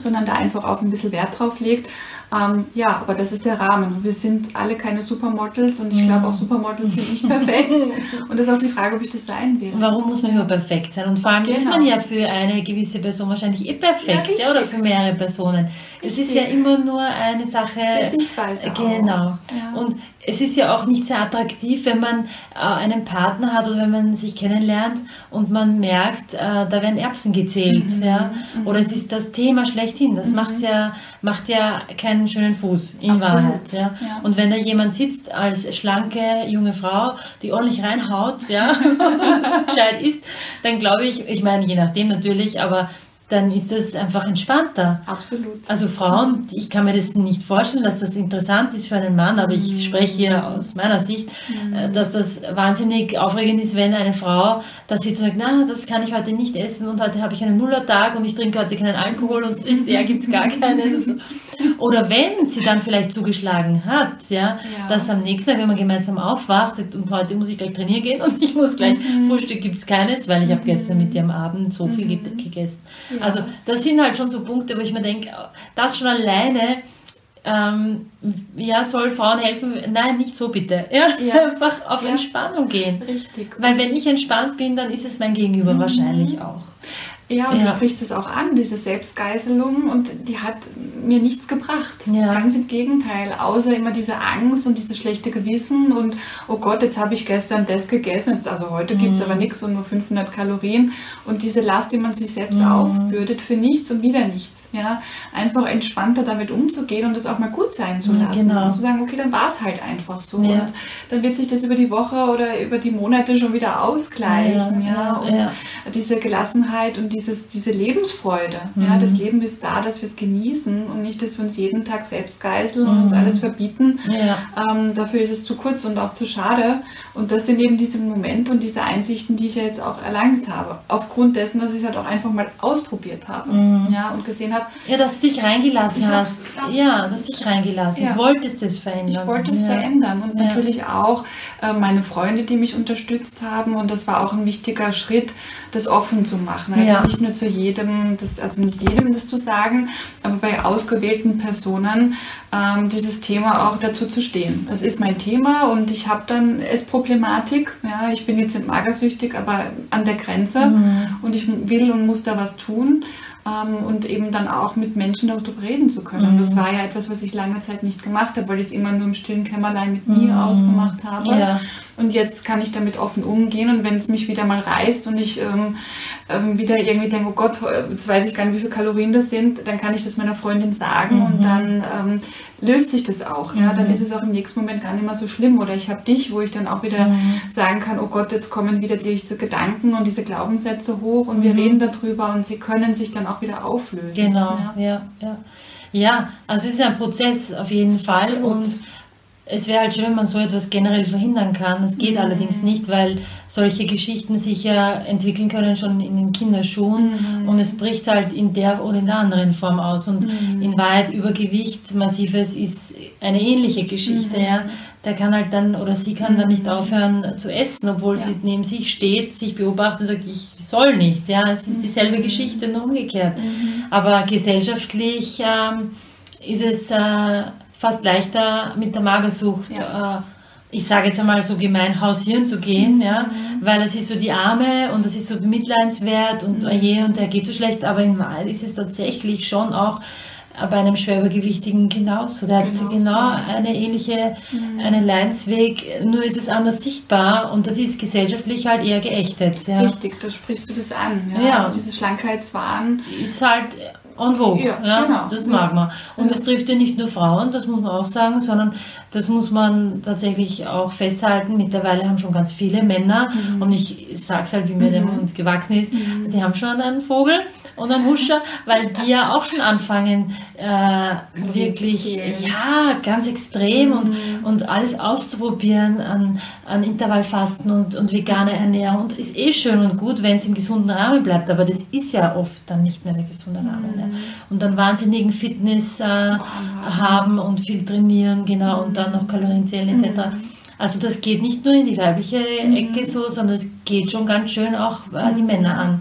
sondern da einfach auch ein bisschen Wert drauf legt. Ja, aber das ist der Rahmen. Wir sind alle keine Supermodels und ich glaube auch Supermodels sind nicht perfekt. Und das ist auch die Frage, ob ich das sein will. Warum muss man immer perfekt sein? Und vor allem ist man ja für eine gewisse Person wahrscheinlich perfekt, ja, oder für mehrere Personen. Es ist ja immer nur eine Sache der Sichtweise. Genau. Ja. Und es ist ja auch nicht sehr attraktiv, wenn man einen Partner hat oder wenn man sich kennenlernt und man merkt, da werden Erbsen gezählt. Ja? Oder es ist das Thema schlechthin. Das macht ja keinen schönen Fuß in Wahrheit. Ja? Ja. Und wenn da jemand sitzt als schlanke junge Frau, die ordentlich reinhaut, ja, gescheit ist, dann glaube ich meine, je nachdem natürlich, aber dann ist das einfach entspannter. Absolut. Also Frauen, ich kann mir das nicht vorstellen, dass das interessant ist für einen Mann, aber ich spreche hier aus meiner Sicht, dass das wahnsinnig aufregend ist, wenn eine Frau da sitzt und sagt, na, das kann ich heute nicht essen und heute habe ich einen Nullertag und ich trinke heute keinen Alkohol und Dessert gibt es gar keinen. Und so. Oder wenn sie dann vielleicht zugeschlagen hat, ja, dass am nächsten Tag, wenn man gemeinsam aufwacht, sagt, und heute muss ich gleich trainieren gehen und ich muss gleich, Frühstück gibt es keines, weil ich habe gestern mit dir am Abend so viel gegessen. Ja. Also das sind halt schon so Punkte, wo ich mir denke, das schon alleine soll Frauen helfen. Nein, nicht so bitte. Ja. Einfach auf Entspannung gehen. Richtig. Weil wenn ich entspannt bin, dann ist es mein Gegenüber wahrscheinlich auch. Ja, und du sprichst es auch an, diese Selbstgeißelung, und die hat mir nichts gebracht. Ja. Ganz im Gegenteil, außer immer diese Angst und dieses schlechte Gewissen und oh Gott, jetzt habe ich gestern das gegessen, also heute gibt es aber nichts und nur 500 Kalorien und diese Last, die man sich selbst aufbürdet für nichts und wieder nichts. Ja? Einfach entspannter damit umzugehen und das auch mal gut sein zu lassen. Genau. Und zu sagen, okay, dann war es halt einfach so. Ja. Und dann wird sich das über die Woche oder über die Monate schon wieder ausgleichen. Und diese Gelassenheit und diese Lebensfreude. Ja, das Leben ist da, dass wir es genießen und nicht, dass wir uns jeden Tag selbst geißeln und uns alles verbieten. Ja. Dafür ist es zu kurz und auch zu schade. Und das sind eben diese Momente und diese Einsichten, die ich ja jetzt auch erlangt habe. Aufgrund dessen, dass ich es halt auch einfach mal ausprobiert habe. Ja, und gesehen habe. Ja, dass du dich reingelassen hast. Ja, dass du dich reingelassen. Du wolltest es verändern. Ich wollte es verändern. Und natürlich auch meine Freunde, die mich unterstützt haben. Und das war auch ein wichtiger Schritt, das offen zu machen. Also nicht nur zu jedem, nicht jedem das zu sagen, aber bei ausgewählten Personen dieses Thema auch dazu zu stehen. Das ist mein Thema und ich habe dann Essproblematik. Ja, ich bin jetzt nicht magersüchtig, aber an der Grenze und ich will und muss da was tun. Und eben dann auch mit Menschen darüber reden zu können. Und das war ja etwas, was ich lange Zeit nicht gemacht habe, weil ich es immer nur im stillen Kämmerlein mit mir ausgemacht habe. Ja. Und jetzt kann ich damit offen umgehen und wenn es mich wieder mal reißt und ich wieder irgendwie denke, oh Gott, jetzt weiß ich gar nicht, wie viele Kalorien das sind, dann kann ich das meiner Freundin sagen und dann löst sich das auch. Ja? Dann ist es auch im nächsten Moment gar nicht mehr so schlimm. Oder ich habe dich, wo ich dann auch wieder sagen kann, oh Gott, jetzt kommen wieder diese Gedanken und diese Glaubenssätze hoch und wir reden darüber und sie können sich dann auch wieder auflösen. Genau, ja, also es ist ein Prozess auf jeden Fall. Absolut. Und es wäre halt schön, wenn man so etwas generell verhindern kann. Das geht allerdings nicht, weil solche Geschichten sich ja entwickeln können schon in den Kinderschuhen und es bricht halt in der oder in der anderen Form aus. Und in Wahrheit Übergewicht, Massives ist eine ähnliche Geschichte. Ja. Der kann halt dann oder sie kann dann nicht aufhören zu essen, obwohl sie neben sich steht, sich beobachtet und sagt, ich soll nicht. Ja. Es ist dieselbe Geschichte, nur umgekehrt. Aber gesellschaftlich ist es fast leichter mit der Magersucht, ich sage jetzt einmal so gemein, hausieren zu gehen, weil es ist so die Arme und das ist so bemitleidenswert und und der geht so schlecht, aber in Wahrheit ist es tatsächlich schon auch bei einem Schwerübergewichtigen genauso. Der hat genau eine ähnliche, einen Leidensweg, nur ist es anders sichtbar und das ist gesellschaftlich halt eher geächtet. Ja. Richtig, da sprichst du das an. Ja. Also dieses Schlankheitswahn ist halt en vogue, genau, das mag man. Und das trifft ja nicht nur Frauen, das muss man auch sagen, sondern das muss man tatsächlich auch festhalten. Mittlerweile haben schon ganz viele Männer, und ich sage es halt, wie mir der Mund gewachsen ist, die haben schon einen Vogel und einen Huscher, weil die ja auch schon anfangen, wirklich, ganz extrem und alles auszuprobieren an Intervallfasten und vegane Ernährung. Und ist schön und gut, wenn es im gesunden Rahmen bleibt, aber das ist ja oft dann nicht mehr der gesunde Rahmen. Ja. Und dann wahnsinnigen Fitness haben und viel trainieren, genau, und dann noch Kalorien zählen etc. Also das geht nicht nur in die weibliche Ecke so, sondern es geht schon ganz schön auch die Männer an.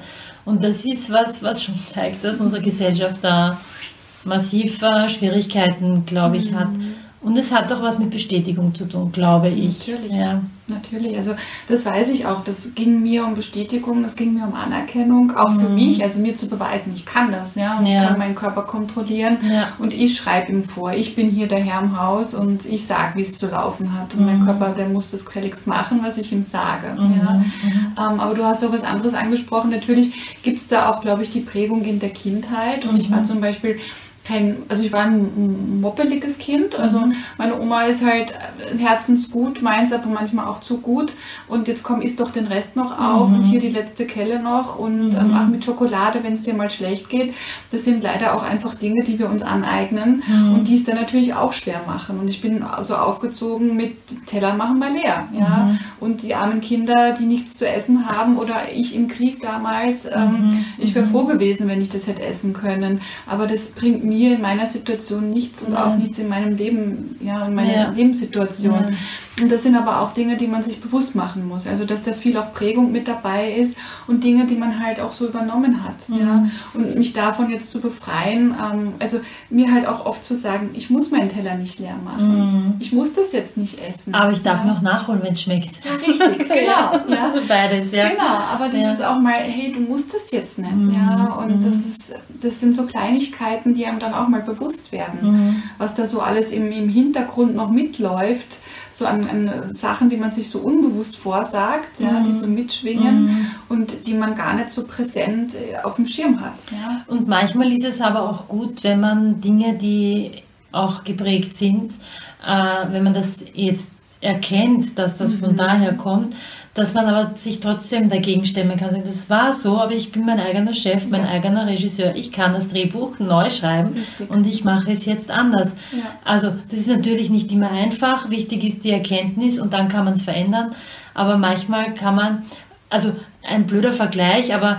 Und das ist was schon zeigt, dass unsere Gesellschaft da massiv Schwierigkeiten, glaube ich, hat. Und es hat doch was mit Bestätigung zu tun, glaube ich. Natürlich, ja. Natürlich. Also das weiß ich auch. Das ging mir um Bestätigung, das ging mir um Anerkennung, auch für mich, also mir zu beweisen, ich kann das, ja, und ich kann meinen Körper kontrollieren und ich schreibe ihm vor, ich bin hier der Herr im Haus und ich sage, wie es zu laufen hat und mein Körper, der muss das gefälligst machen, was ich ihm sage. Ja. Aber du hast auch was anderes angesprochen. Natürlich gibt es da auch, glaube ich, die Prägung in der Kindheit und ich war zum Beispiel ich war ein moppeliges Kind, also meine Oma ist halt herzensgut, meins aber manchmal auch zu gut und jetzt komm, isst doch den Rest noch auf und hier die letzte Kelle noch und ach, mit Schokolade, wenn es dir mal schlecht geht. Das sind leider auch einfach Dinge, die wir uns aneignen und die es dann natürlich auch schwer machen und ich bin so aufgezogen mit Teller machen mal leer, ja, und die armen Kinder, die nichts zu essen haben oder ich im Krieg damals, ich wäre froh gewesen, wenn ich das hätte essen können, aber das bringt mir in meiner Situation nichts und auch nichts in meinem Leben, ja, in meiner Lebenssituation. Und das sind aber auch Dinge, die man sich bewusst machen muss. Also, dass da viel auch Prägung mit dabei ist und Dinge, die man halt auch so übernommen hat. Ja. Und mich davon jetzt zu befreien, also mir halt auch oft zu sagen, ich muss meinen Teller nicht leer machen. Ich muss das jetzt nicht essen. Aber ich darf noch nachholen, wenn es schmeckt. Ja, richtig, genau. Ja. Also beides, ja. Genau, aber dieses auch mal, hey, du musst das jetzt nicht. Ja. Und das sind so Kleinigkeiten, die einem dann auch mal bewusst werden, was da so alles im Hintergrund noch mitläuft. So an Sachen, die man sich so unbewusst vorsagt, ja, die so mitschwingen und die man gar nicht so präsent auf dem Schirm hat. Ja. Und manchmal ist es aber auch gut, wenn man Dinge, die auch geprägt sind, wenn man das jetzt erkennt, dass das von daher kommt, dass man aber sich trotzdem dagegen stemmen kann. Also das war so, aber ich bin mein eigener Chef, mein eigener Regisseur. Ich kann das Drehbuch neu schreiben und ich mache es jetzt anders. Ja. Also das ist natürlich nicht immer einfach. Wichtig ist die Erkenntnis und dann kann man es verändern. Aber manchmal kann man, also ein blöder Vergleich, aber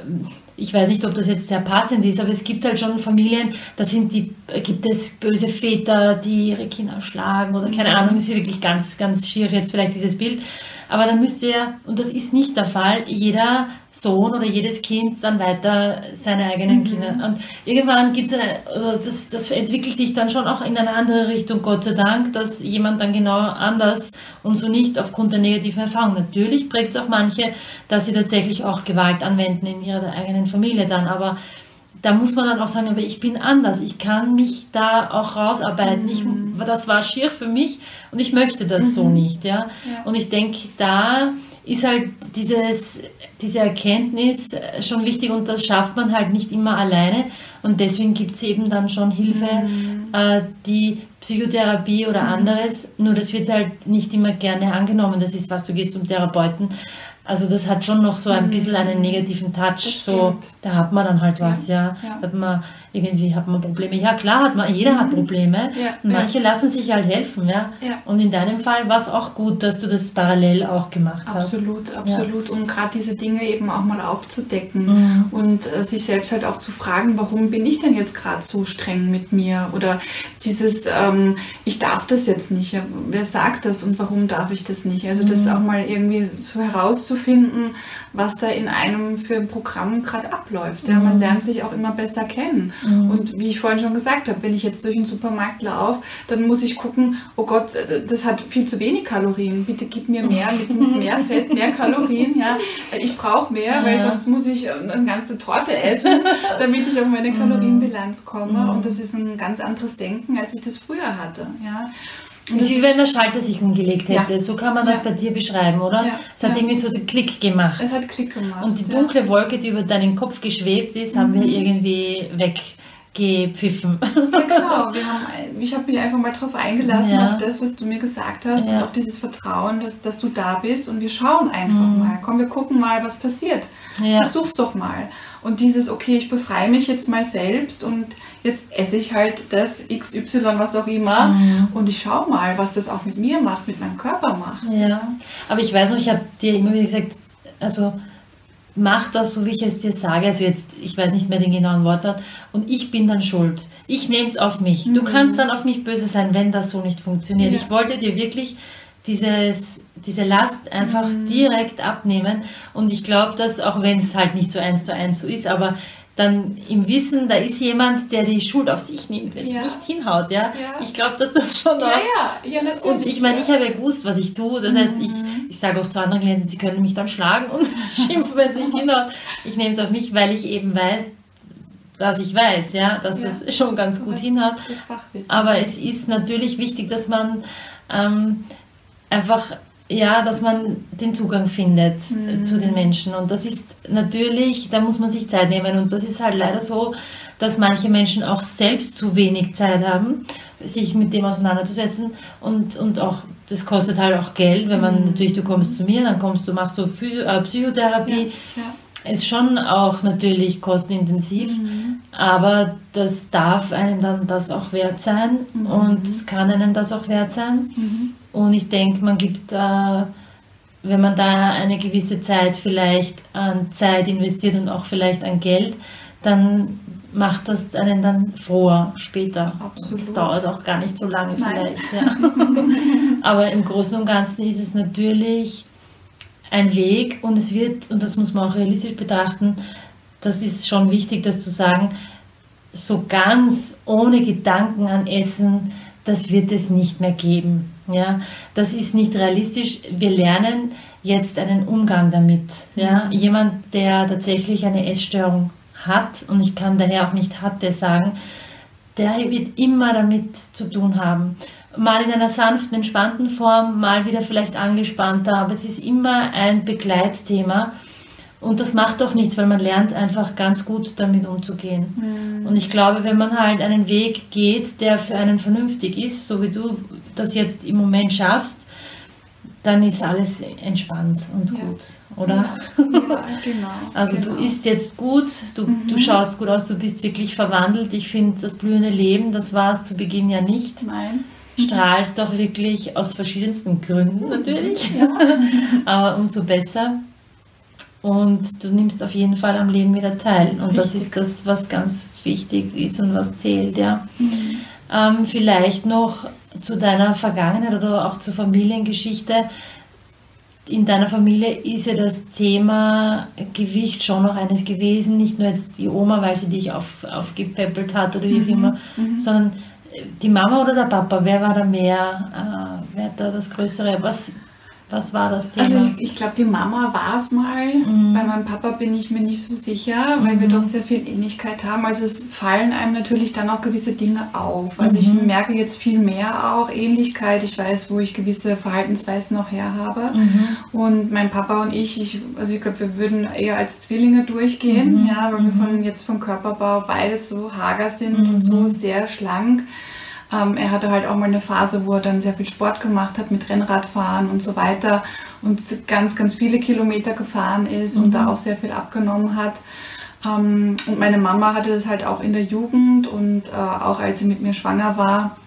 ich weiß nicht, ob das jetzt sehr passend ist, aber es gibt halt schon Familien, gibt es böse Väter, die ihre Kinder schlagen oder keine Ahnung, das ist wirklich ganz, ganz schier jetzt vielleicht dieses Bild. Aber dann müsste ja, und das ist nicht der Fall, jeder Sohn oder jedes Kind dann weiter seine eigenen Kinder. Und irgendwann gibt es das entwickelt sich dann schon auch in eine andere Richtung, Gott sei Dank, dass jemand dann genau anders und so nicht aufgrund der negativen Erfahrung. Natürlich prägt es auch manche, dass sie tatsächlich auch Gewalt anwenden in ihrer eigenen Familie dann, aber da muss man dann auch sagen, aber ich bin anders, ich kann mich da auch rausarbeiten. Das war schier für mich und ich möchte das so nicht. Ja? Und ich denke, da ist halt diese Erkenntnis schon wichtig und das schafft man halt nicht immer alleine und deswegen gibt es eben dann schon Hilfe, die Psychotherapie oder anderes, nur das wird halt nicht immer gerne angenommen. Das ist, was du gehst zum Therapeuten. Also das hat schon noch so ein bisschen einen negativen Touch, so da hat man dann halt was, hat man Probleme. Ja klar, jeder hat Probleme und manche lassen sich halt helfen, ja. Und in deinem Fall war es auch gut, dass du das parallel auch gemacht hast. Absolut. Ja. Und gerade diese Dinge eben auch mal aufzudecken und sich selbst halt auch zu fragen, warum bin ich denn jetzt gerade so streng mit mir? Oder dieses, ich darf das jetzt nicht, ja, wer sagt das und warum darf ich das nicht? Also das auch mal irgendwie so herauszufinden, was da in einem für ein Programm gerade abläuft. Ja, man lernt sich auch immer besser kennen. Und wie ich vorhin schon gesagt habe, wenn ich jetzt durch den Supermarkt laufe, dann muss ich gucken, oh Gott, das hat viel zu wenig Kalorien. Bitte gib mir mehr, mit mehr Fett, mehr Kalorien. Ja. Ich brauche mehr, weil sonst muss ich eine ganze Torte essen, damit ich auf meine Kalorienbilanz komme. Und das ist ein ganz anderes Denken, als ich das früher hatte. Ja. Und wie wenn der Schalter sich umgelegt hätte. So kann man das bei dir beschreiben, oder? Es hat irgendwie so den Klick gemacht. Es hat Klick gemacht. Und die dunkle Wolke, die über deinen Kopf geschwebt ist, haben wir irgendwie weggepfiffen. Ja, genau. Ich habe mich einfach mal drauf eingelassen, auf das, was du mir gesagt hast und auch dieses Vertrauen, dass du da bist und wir schauen einfach mal. Komm, wir gucken mal, was passiert. Versuch's doch mal. Und dieses, okay, ich befreie mich jetzt mal selbst und jetzt esse ich halt das XY, was auch immer und ich schaue mal, was das auch mit mir macht, mit meinem Körper macht. Ja, aber ich weiß noch, ich habe dir immer wieder gesagt, also mach das so, wie ich es dir sage, also jetzt, ich weiß nicht mehr den genauen Wortlaut und ich bin dann schuld. Ich nehme es auf mich. Du kannst dann auf mich böse sein, wenn das so nicht funktioniert. Ich wollte dir wirklich diese Last einfach direkt abnehmen. Und ich glaube, dass, auch wenn es halt nicht so 1:1 so ist, aber dann im Wissen, da ist jemand, der die Schuld auf sich nimmt, wenn es nicht hinhaut. Ja? Ich glaube, dass das schon auch... Ja, natürlich. Und ich meine, ich habe ja gewusst, was ich tue. Das heißt, ich sage auch zu anderen Klienten, sie können mich dann schlagen und schimpfen, wenn es nicht hinhaut. Ich nehme es auf mich, weil ich eben weiß, dass ich weiß, dass das schon ganz gut hinhaut. Das Fachwissen. Aber es ist natürlich wichtig, dass man einfach... Ja, dass man den Zugang findet zu den Menschen. Und das ist natürlich, da muss man sich Zeit nehmen. Und das ist halt leider so, dass manche Menschen auch selbst zu wenig Zeit haben, sich mit dem auseinanderzusetzen. Und auch, das kostet halt auch Geld, wenn man natürlich, du kommst zu mir, dann machst du Psychotherapie. Ist schon auch natürlich kostenintensiv, aber das darf einem dann das auch wert sein und es kann einem das auch wert sein. Und ich denke, man gibt, wenn man da eine gewisse Zeit vielleicht an Zeit investiert und auch vielleicht an Geld, dann macht das einen dann froher später. Absolut. Es dauert auch gar nicht so lange vielleicht. Ja. Aber im Großen und Ganzen ist es natürlich ein Weg und es wird, und das muss man auch realistisch betrachten, das ist schon wichtig, das zu sagen, so ganz ohne Gedanken an Essen, das wird es nicht mehr geben. Ja? Das ist nicht realistisch. Wir lernen jetzt einen Umgang damit. Ja? Jemand, der tatsächlich eine Essstörung hat, und ich kann daher auch nicht hatte sagen, der wird immer damit zu tun haben. Mal in einer sanften, entspannten Form, mal wieder vielleicht angespannter, aber es ist immer ein Begleitthema und das macht doch nichts, weil man lernt einfach ganz gut damit umzugehen. Und ich glaube, wenn man halt einen Weg geht, der für einen vernünftig ist, so wie du das jetzt im Moment schaffst, dann ist alles entspannt und gut, oder? Ja, genau. Also du isst jetzt gut, du schaust gut aus, du bist wirklich verwandelt. Ich finde, das blühende Leben, das war es zu Beginn ja nicht. Nein. Strahlst doch wirklich aus verschiedensten Gründen natürlich, aber umso besser. Und du nimmst auf jeden Fall am Leben wieder teil. Und das ist das, was ganz wichtig ist und was zählt. Ja. Vielleicht noch zu deiner Vergangenheit oder auch zur Familiengeschichte. In deiner Familie ist ja das Thema Gewicht schon noch eines gewesen. Nicht nur jetzt die Oma, weil sie dich aufgepäppelt hat oder wie auch immer, sondern die Mama oder der Papa, wer war da mehr, wer hat da das Größere, was war das Thema? Also ich glaube, die Mama war es mal, bei meinem Papa bin ich mir nicht so sicher, weil wir doch sehr viel Ähnlichkeit haben. Also es fallen einem natürlich dann auch gewisse Dinge auf. Also ich merke jetzt viel mehr auch Ähnlichkeit. Ich weiß, wo ich gewisse Verhaltensweisen noch her habe. Und mein Papa und ich glaube, wir würden eher als Zwillinge durchgehen, weil wir vom Körperbau beides so hager sind und so sehr schlank. Er hatte halt auch mal eine Phase, wo er dann sehr viel Sport gemacht hat mit Rennradfahren und so weiter und ganz, ganz viele Kilometer gefahren ist und da auch sehr viel abgenommen hat. Und meine Mama hatte das halt auch in der Jugend und auch als sie mit mir schwanger war,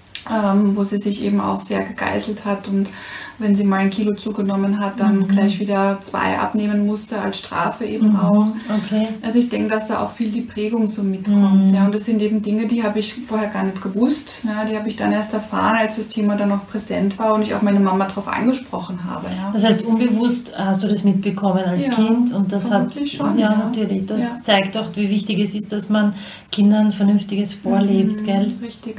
wo sie sich eben auch sehr gegeißelt hat und wenn sie mal 1 Kilo zugenommen hat, dann gleich wieder 2 abnehmen musste, als Strafe eben auch. Okay. Also ich denke, dass da auch viel die Prägung so mitkommt. Ja, und das sind eben Dinge, die habe ich vorher gar nicht gewusst. Ja, die habe ich dann erst erfahren, als das Thema dann noch präsent war und ich auch meine Mama darauf angesprochen habe. Ja. Das heißt, unbewusst hast du das mitbekommen als Kind und das hat schon, natürlich. Das zeigt doch, wie wichtig es ist, dass man Kindern Vernünftiges vorlebt, gell? Richtig,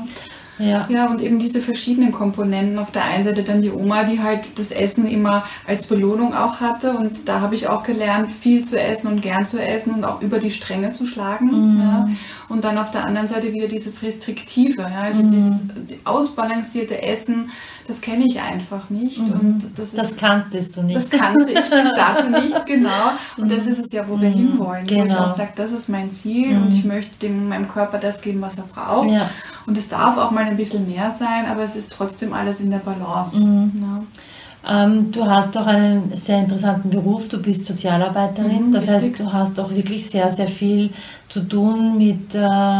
Ja, und eben diese verschiedenen Komponenten. Auf der einen Seite dann die Oma, die halt das Essen immer als Belohnung auch hatte. Und da habe ich auch gelernt, viel zu essen und gern zu essen und auch über die Stränge zu schlagen. Ja. Und dann auf der anderen Seite wieder dieses Restriktive. Ja. Also dieses ausbalancierte Essen, das kenne ich einfach nicht. Und das kanntest du nicht. Das kannte ich bis dato nicht, genau. Und das ist es ja, wo wir hinwollen. Genau. Wo ich auch sage, das ist mein Ziel und ich möchte meinem Körper das geben, was er braucht. Ja. Und es darf auch mal ein bisschen mehr sein, aber es ist trotzdem alles in der Balance. Du hast auch einen sehr interessanten Beruf, du bist Sozialarbeiterin, das heißt, du hast auch wirklich sehr, sehr viel zu tun mit,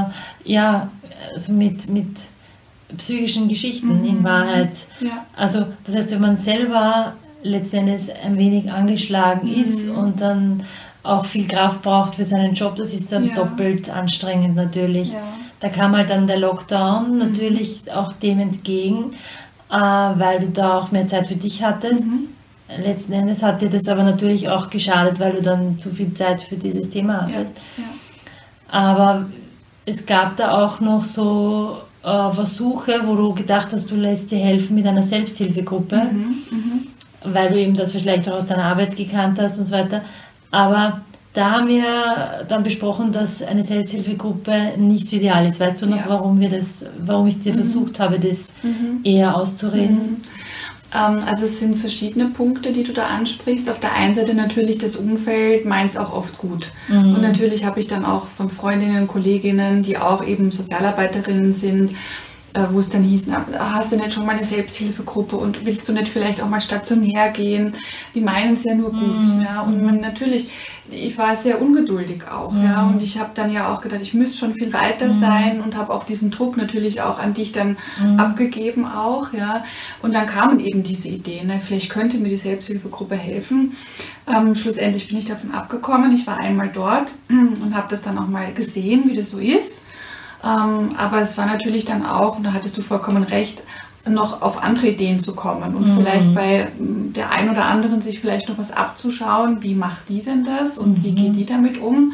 mit psychischen Geschichten in Wahrheit. Ja. Also das heißt, wenn man selber letztendlich ein wenig angeschlagen ist und dann auch viel Kraft braucht für seinen Job, das ist dann doppelt anstrengend natürlich. Ja. Da kam halt dann der Lockdown natürlich auch dem entgegen. weil du da auch mehr Zeit für dich hattest. Letzten Endes hat dir das aber natürlich auch geschadet, weil du dann zu viel Zeit für dieses Thema hattest. Ja. Aber es gab da auch noch so Versuche, wo du gedacht hast, du lässt dir helfen mit einer Selbsthilfegruppe, weil du eben das vielleicht auch aus deiner Arbeit gekannt hast und so weiter. Aber da haben wir dann besprochen, dass eine Selbsthilfegruppe nicht so ideal ist. Weißt du noch, warum ich dir versucht habe, das eher auszureden? Also es sind verschiedene Punkte, die du da ansprichst. Auf der einen Seite natürlich das Umfeld meint es auch oft gut. Und natürlich habe ich dann auch von Freundinnen, Kolleginnen, die auch eben Sozialarbeiterinnen sind, wo es dann hieß, hast du nicht schon mal eine Selbsthilfegruppe und willst du nicht vielleicht auch mal stationär gehen? Die meinen es ja nur gut. Ja? Und man natürlich, ich war sehr ungeduldig auch. Ja? Und ich habe dann ja auch gedacht, ich müsste schon viel weiter sein und habe auch diesen Druck natürlich auch an dich dann abgegeben auch. Ja? Und dann kamen eben diese Ideen, vielleicht könnte mir die Selbsthilfegruppe helfen. Schlussendlich bin ich davon abgekommen. Ich war einmal dort und habe das dann auch mal gesehen, wie das so ist. Aber es war natürlich dann auch, und da hattest du vollkommen recht, noch auf andere Ideen zu kommen und vielleicht bei der einen oder anderen sich vielleicht noch was abzuschauen, wie macht die denn das und wie geht die damit um.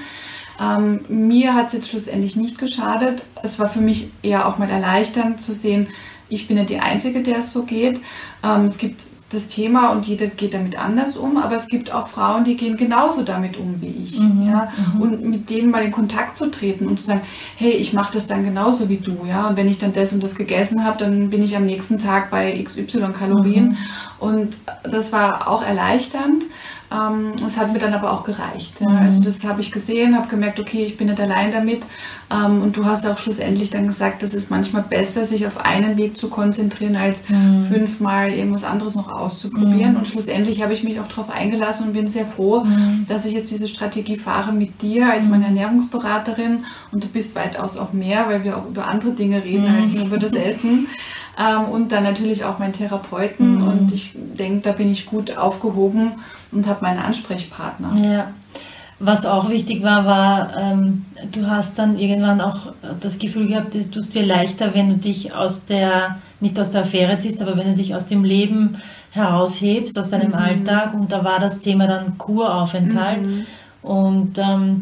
Mir hat es jetzt schlussendlich nicht geschadet. Es war für mich eher auch mal erleichternd zu sehen, ich bin nicht die Einzige, der es so geht. Es gibt das Thema und jeder geht damit anders um, aber es gibt auch Frauen, die gehen genauso damit um wie ich. Ja? Und mit denen mal in Kontakt zu treten und zu sagen, hey, ich mache das dann genauso wie du. Ja? Und wenn ich dann das und das gegessen habe, dann bin ich am nächsten Tag bei XY Kalorien. Und das war auch erleichternd. Es hat mir dann aber auch gereicht. Ja. Also das habe ich gesehen, habe gemerkt, okay, ich bin nicht allein damit. Und du hast auch schlussendlich dann gesagt, das ist manchmal besser, sich auf einen Weg zu konzentrieren, als 5-mal irgendwas anderes noch auszuprobieren. Und schlussendlich habe ich mich auch darauf eingelassen und bin sehr froh, dass ich jetzt diese Strategie fahre mit dir als meine Ernährungsberaterin. Und du bist weitaus auch mehr, weil wir auch über andere Dinge reden, als nur über das Essen. Und dann natürlich auch meinen Therapeuten. Und ich denke, da bin ich gut aufgehoben und habe meinen Ansprechpartner. Ja. Was auch wichtig war, du hast dann irgendwann auch das Gefühl gehabt, es tut dir leichter, wenn du dich nicht aus der Affäre ziehst, aber wenn du dich aus dem Leben heraushebst, aus deinem Alltag. Und da war das Thema dann Kuraufenthalt. Und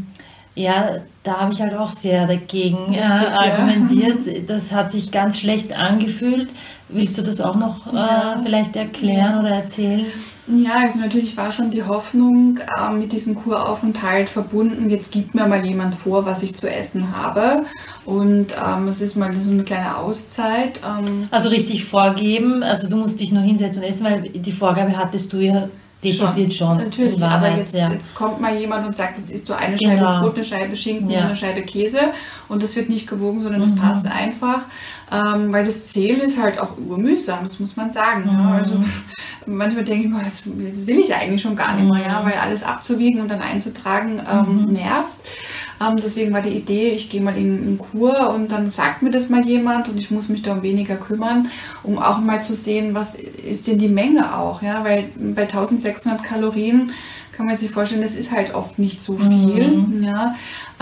da habe ich halt auch sehr dagegen argumentiert. Das hat sich ganz schlecht angefühlt. Willst du das auch noch vielleicht erklären oder erzählen? Ja, also natürlich war schon die Hoffnung mit diesem Kuraufenthalt verbunden, jetzt gibt mir mal jemand vor, was ich zu essen habe. Und es ist mal so eine kleine Auszeit. Also richtig vorgeben, also du musst dich nur hinsetzen und essen, weil die Vorgabe hattest du ja dezidiert schon. Natürlich, aber jetzt kommt mal jemand und sagt, jetzt isst du eine Scheibe Brot, eine Scheibe Schinken und eine Scheibe Käse und das wird nicht gewogen, sondern das passt einfach, weil das Zählen ist halt auch urmühsam, das muss man sagen. Ja? Also manchmal denke ich mir, das will ich eigentlich schon gar nicht mehr, ja? Weil alles abzuwiegen und dann einzutragen nervt. Deswegen war die Idee, ich gehe mal in Kur und dann sagt mir das mal jemand und ich muss mich da um weniger kümmern, um auch mal zu sehen, was ist denn die Menge auch, ja, weil bei 1600 Kalorien kann man sich vorstellen, das ist halt oft nicht so viel, ja.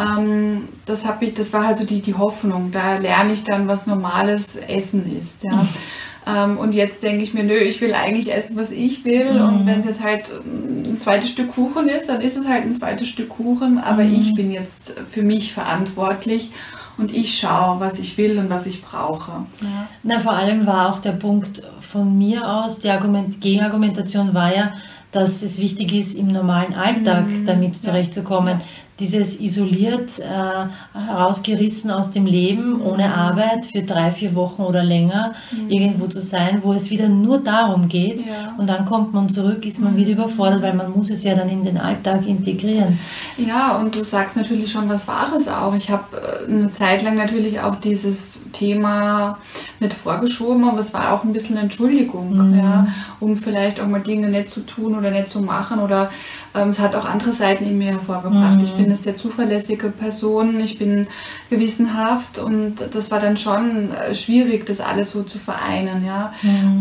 Das war halt so die Hoffnung, da lerne ich dann, was normales Essen ist, ja. Und jetzt denke ich mir, nö, ich will eigentlich essen, was ich will. Und wenn es jetzt halt ein zweites Stück Kuchen ist, dann ist es halt ein zweites Stück Kuchen. Aber ich bin jetzt für mich verantwortlich und ich schaue, was ich will und was ich brauche. Ja. Na, vor allem war auch der Punkt von mir aus, die Gegenargumentation war ja, dass es wichtig ist, im normalen Alltag damit zurechtzukommen. Ja. Dieses isoliert, herausgerissen aus dem Leben, ohne Arbeit für 3-4 Wochen oder länger irgendwo zu sein, wo es wieder nur darum geht und dann kommt man zurück, ist man wieder überfordert, weil man muss es ja dann in den Alltag integrieren. Ja, und du sagst natürlich schon was Wahres auch. Ich habe eine Zeit lang natürlich auch dieses Thema nicht vorgeschoben, aber es war auch ein bisschen Entschuldigung, ja, um vielleicht auch mal Dinge nicht zu tun oder nicht zu machen oder es hat auch andere Seiten in mir hervorgebracht. Ich bin eine sehr zuverlässige Person, ich bin gewissenhaft und das war dann schon schwierig, das alles so zu vereinen. Ja,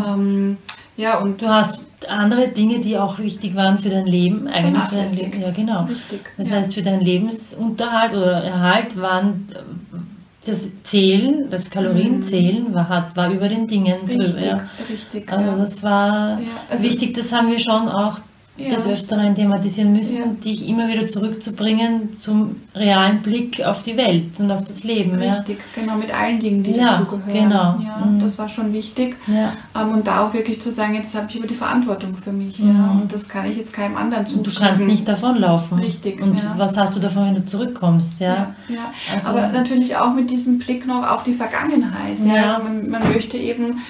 und du hast andere Dinge, die auch wichtig waren für dein Leben, eigentlich für dein Leben. Ja, genau. Richtig, das heißt, für deinen Lebensunterhalt oder Erhalt waren das Zählen, das Kalorienzählen war über den Dingen drüber. Ja. Richtig. Also das war wichtig, das haben wir schon auch des Öfteren thematisieren müssen, dich immer wieder zurückzubringen zum realen Blick auf die Welt und auf das Leben. Richtig, genau, mit allen Dingen, die dazugehören. Genau. Ja, das war schon wichtig. Ja. Und da auch wirklich zu sagen, jetzt habe ich über die Verantwortung für mich. Ja, und das kann ich jetzt keinem anderen zuschreiben. Du kannst nicht davonlaufen. Richtig. Und was hast du davon, wenn du zurückkommst? Ja. Also, aber natürlich auch mit diesem Blick noch auf die Vergangenheit. Ja. Also man möchte eben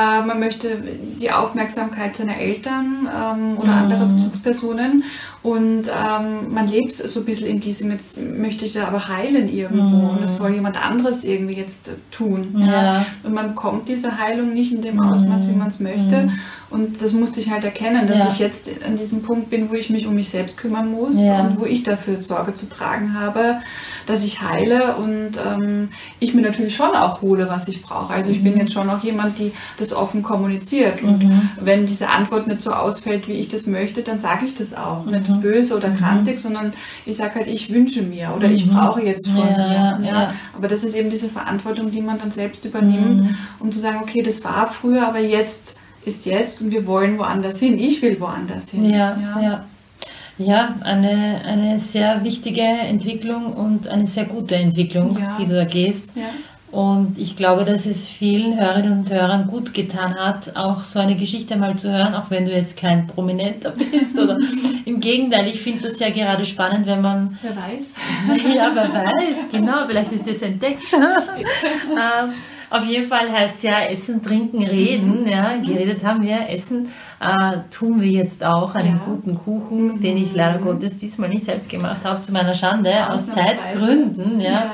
die Aufmerksamkeit seiner Eltern oder anderer Bezugspersonen und man lebt so ein bisschen in diesem, jetzt möchte ich da aber heilen irgendwo und das soll jemand anderes irgendwie jetzt tun. Ja. Und man bekommt diese Heilung nicht in dem Ausmaß, wie man es möchte und das musste ich halt erkennen, dass ich jetzt an diesem Punkt bin, wo ich mich um mich selbst kümmern muss und wo ich dafür Sorge zu tragen habe, dass ich heile und ich mir natürlich schon auch hole, was ich brauche. Also ich bin jetzt schon auch jemand, die das offen kommuniziert und wenn diese Antwort nicht so ausfällt, wie ich das möchte, dann sage ich das auch. Nicht böse oder kantig, sondern ich sage halt, ich wünsche mir oder ich brauche jetzt von dir. Ja. Aber das ist eben diese Verantwortung, die man dann selbst übernimmt, um zu sagen, okay, das war früher, aber jetzt ist jetzt und wir wollen woanders hin. Ich will woanders hin. Ja, eine sehr wichtige Entwicklung und eine sehr gute Entwicklung, die du da gehst. Ja. Und ich glaube, dass es vielen Hörerinnen und Hörern gut getan hat, auch so eine Geschichte mal zu hören, auch wenn du jetzt kein Prominenter bist. Oder im Gegenteil, ich finde das ja gerade spannend, wenn man... Wer weiß. Ja, wer weiß, genau, vielleicht wirst du jetzt entdeckt. Auf jeden Fall heißt es ja Essen, Trinken, Reden. Ja, geredet haben wir, Essen tun wir jetzt auch. Einen guten Kuchen, den ich leider Gottes diesmal nicht selbst gemacht habe, zu meiner Schande, aus Zeitgründen. Ja.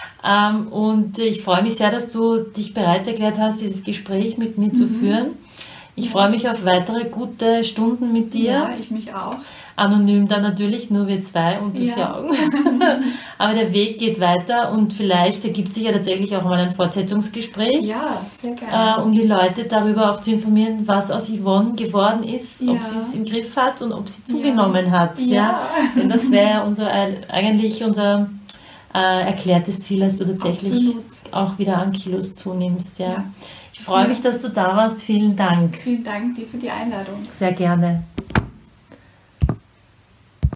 Und ich freue mich sehr, dass du dich bereit erklärt hast, dieses Gespräch mit mir zu führen. Ich freue mich auf weitere gute Stunden mit dir. Ja, ich mich auch. Anonym dann natürlich, nur wir zwei unter vier Augen. Aber der Weg geht weiter und vielleicht ergibt sich ja tatsächlich auch mal ein Fortsetzungsgespräch. Ja, sehr gerne. Um die Leute darüber auch zu informieren, was aus Yvonne geworden ist, ob sie es im Griff hat und ob sie zugenommen hat. Ja. Denn das wäre eigentlich unser erklärtes Ziel, dass du tatsächlich auch wieder an Kilos zunimmst. Ja. Ich freue mich, dass du da warst. Vielen Dank. Vielen Dank dir für die Einladung. Sehr gerne.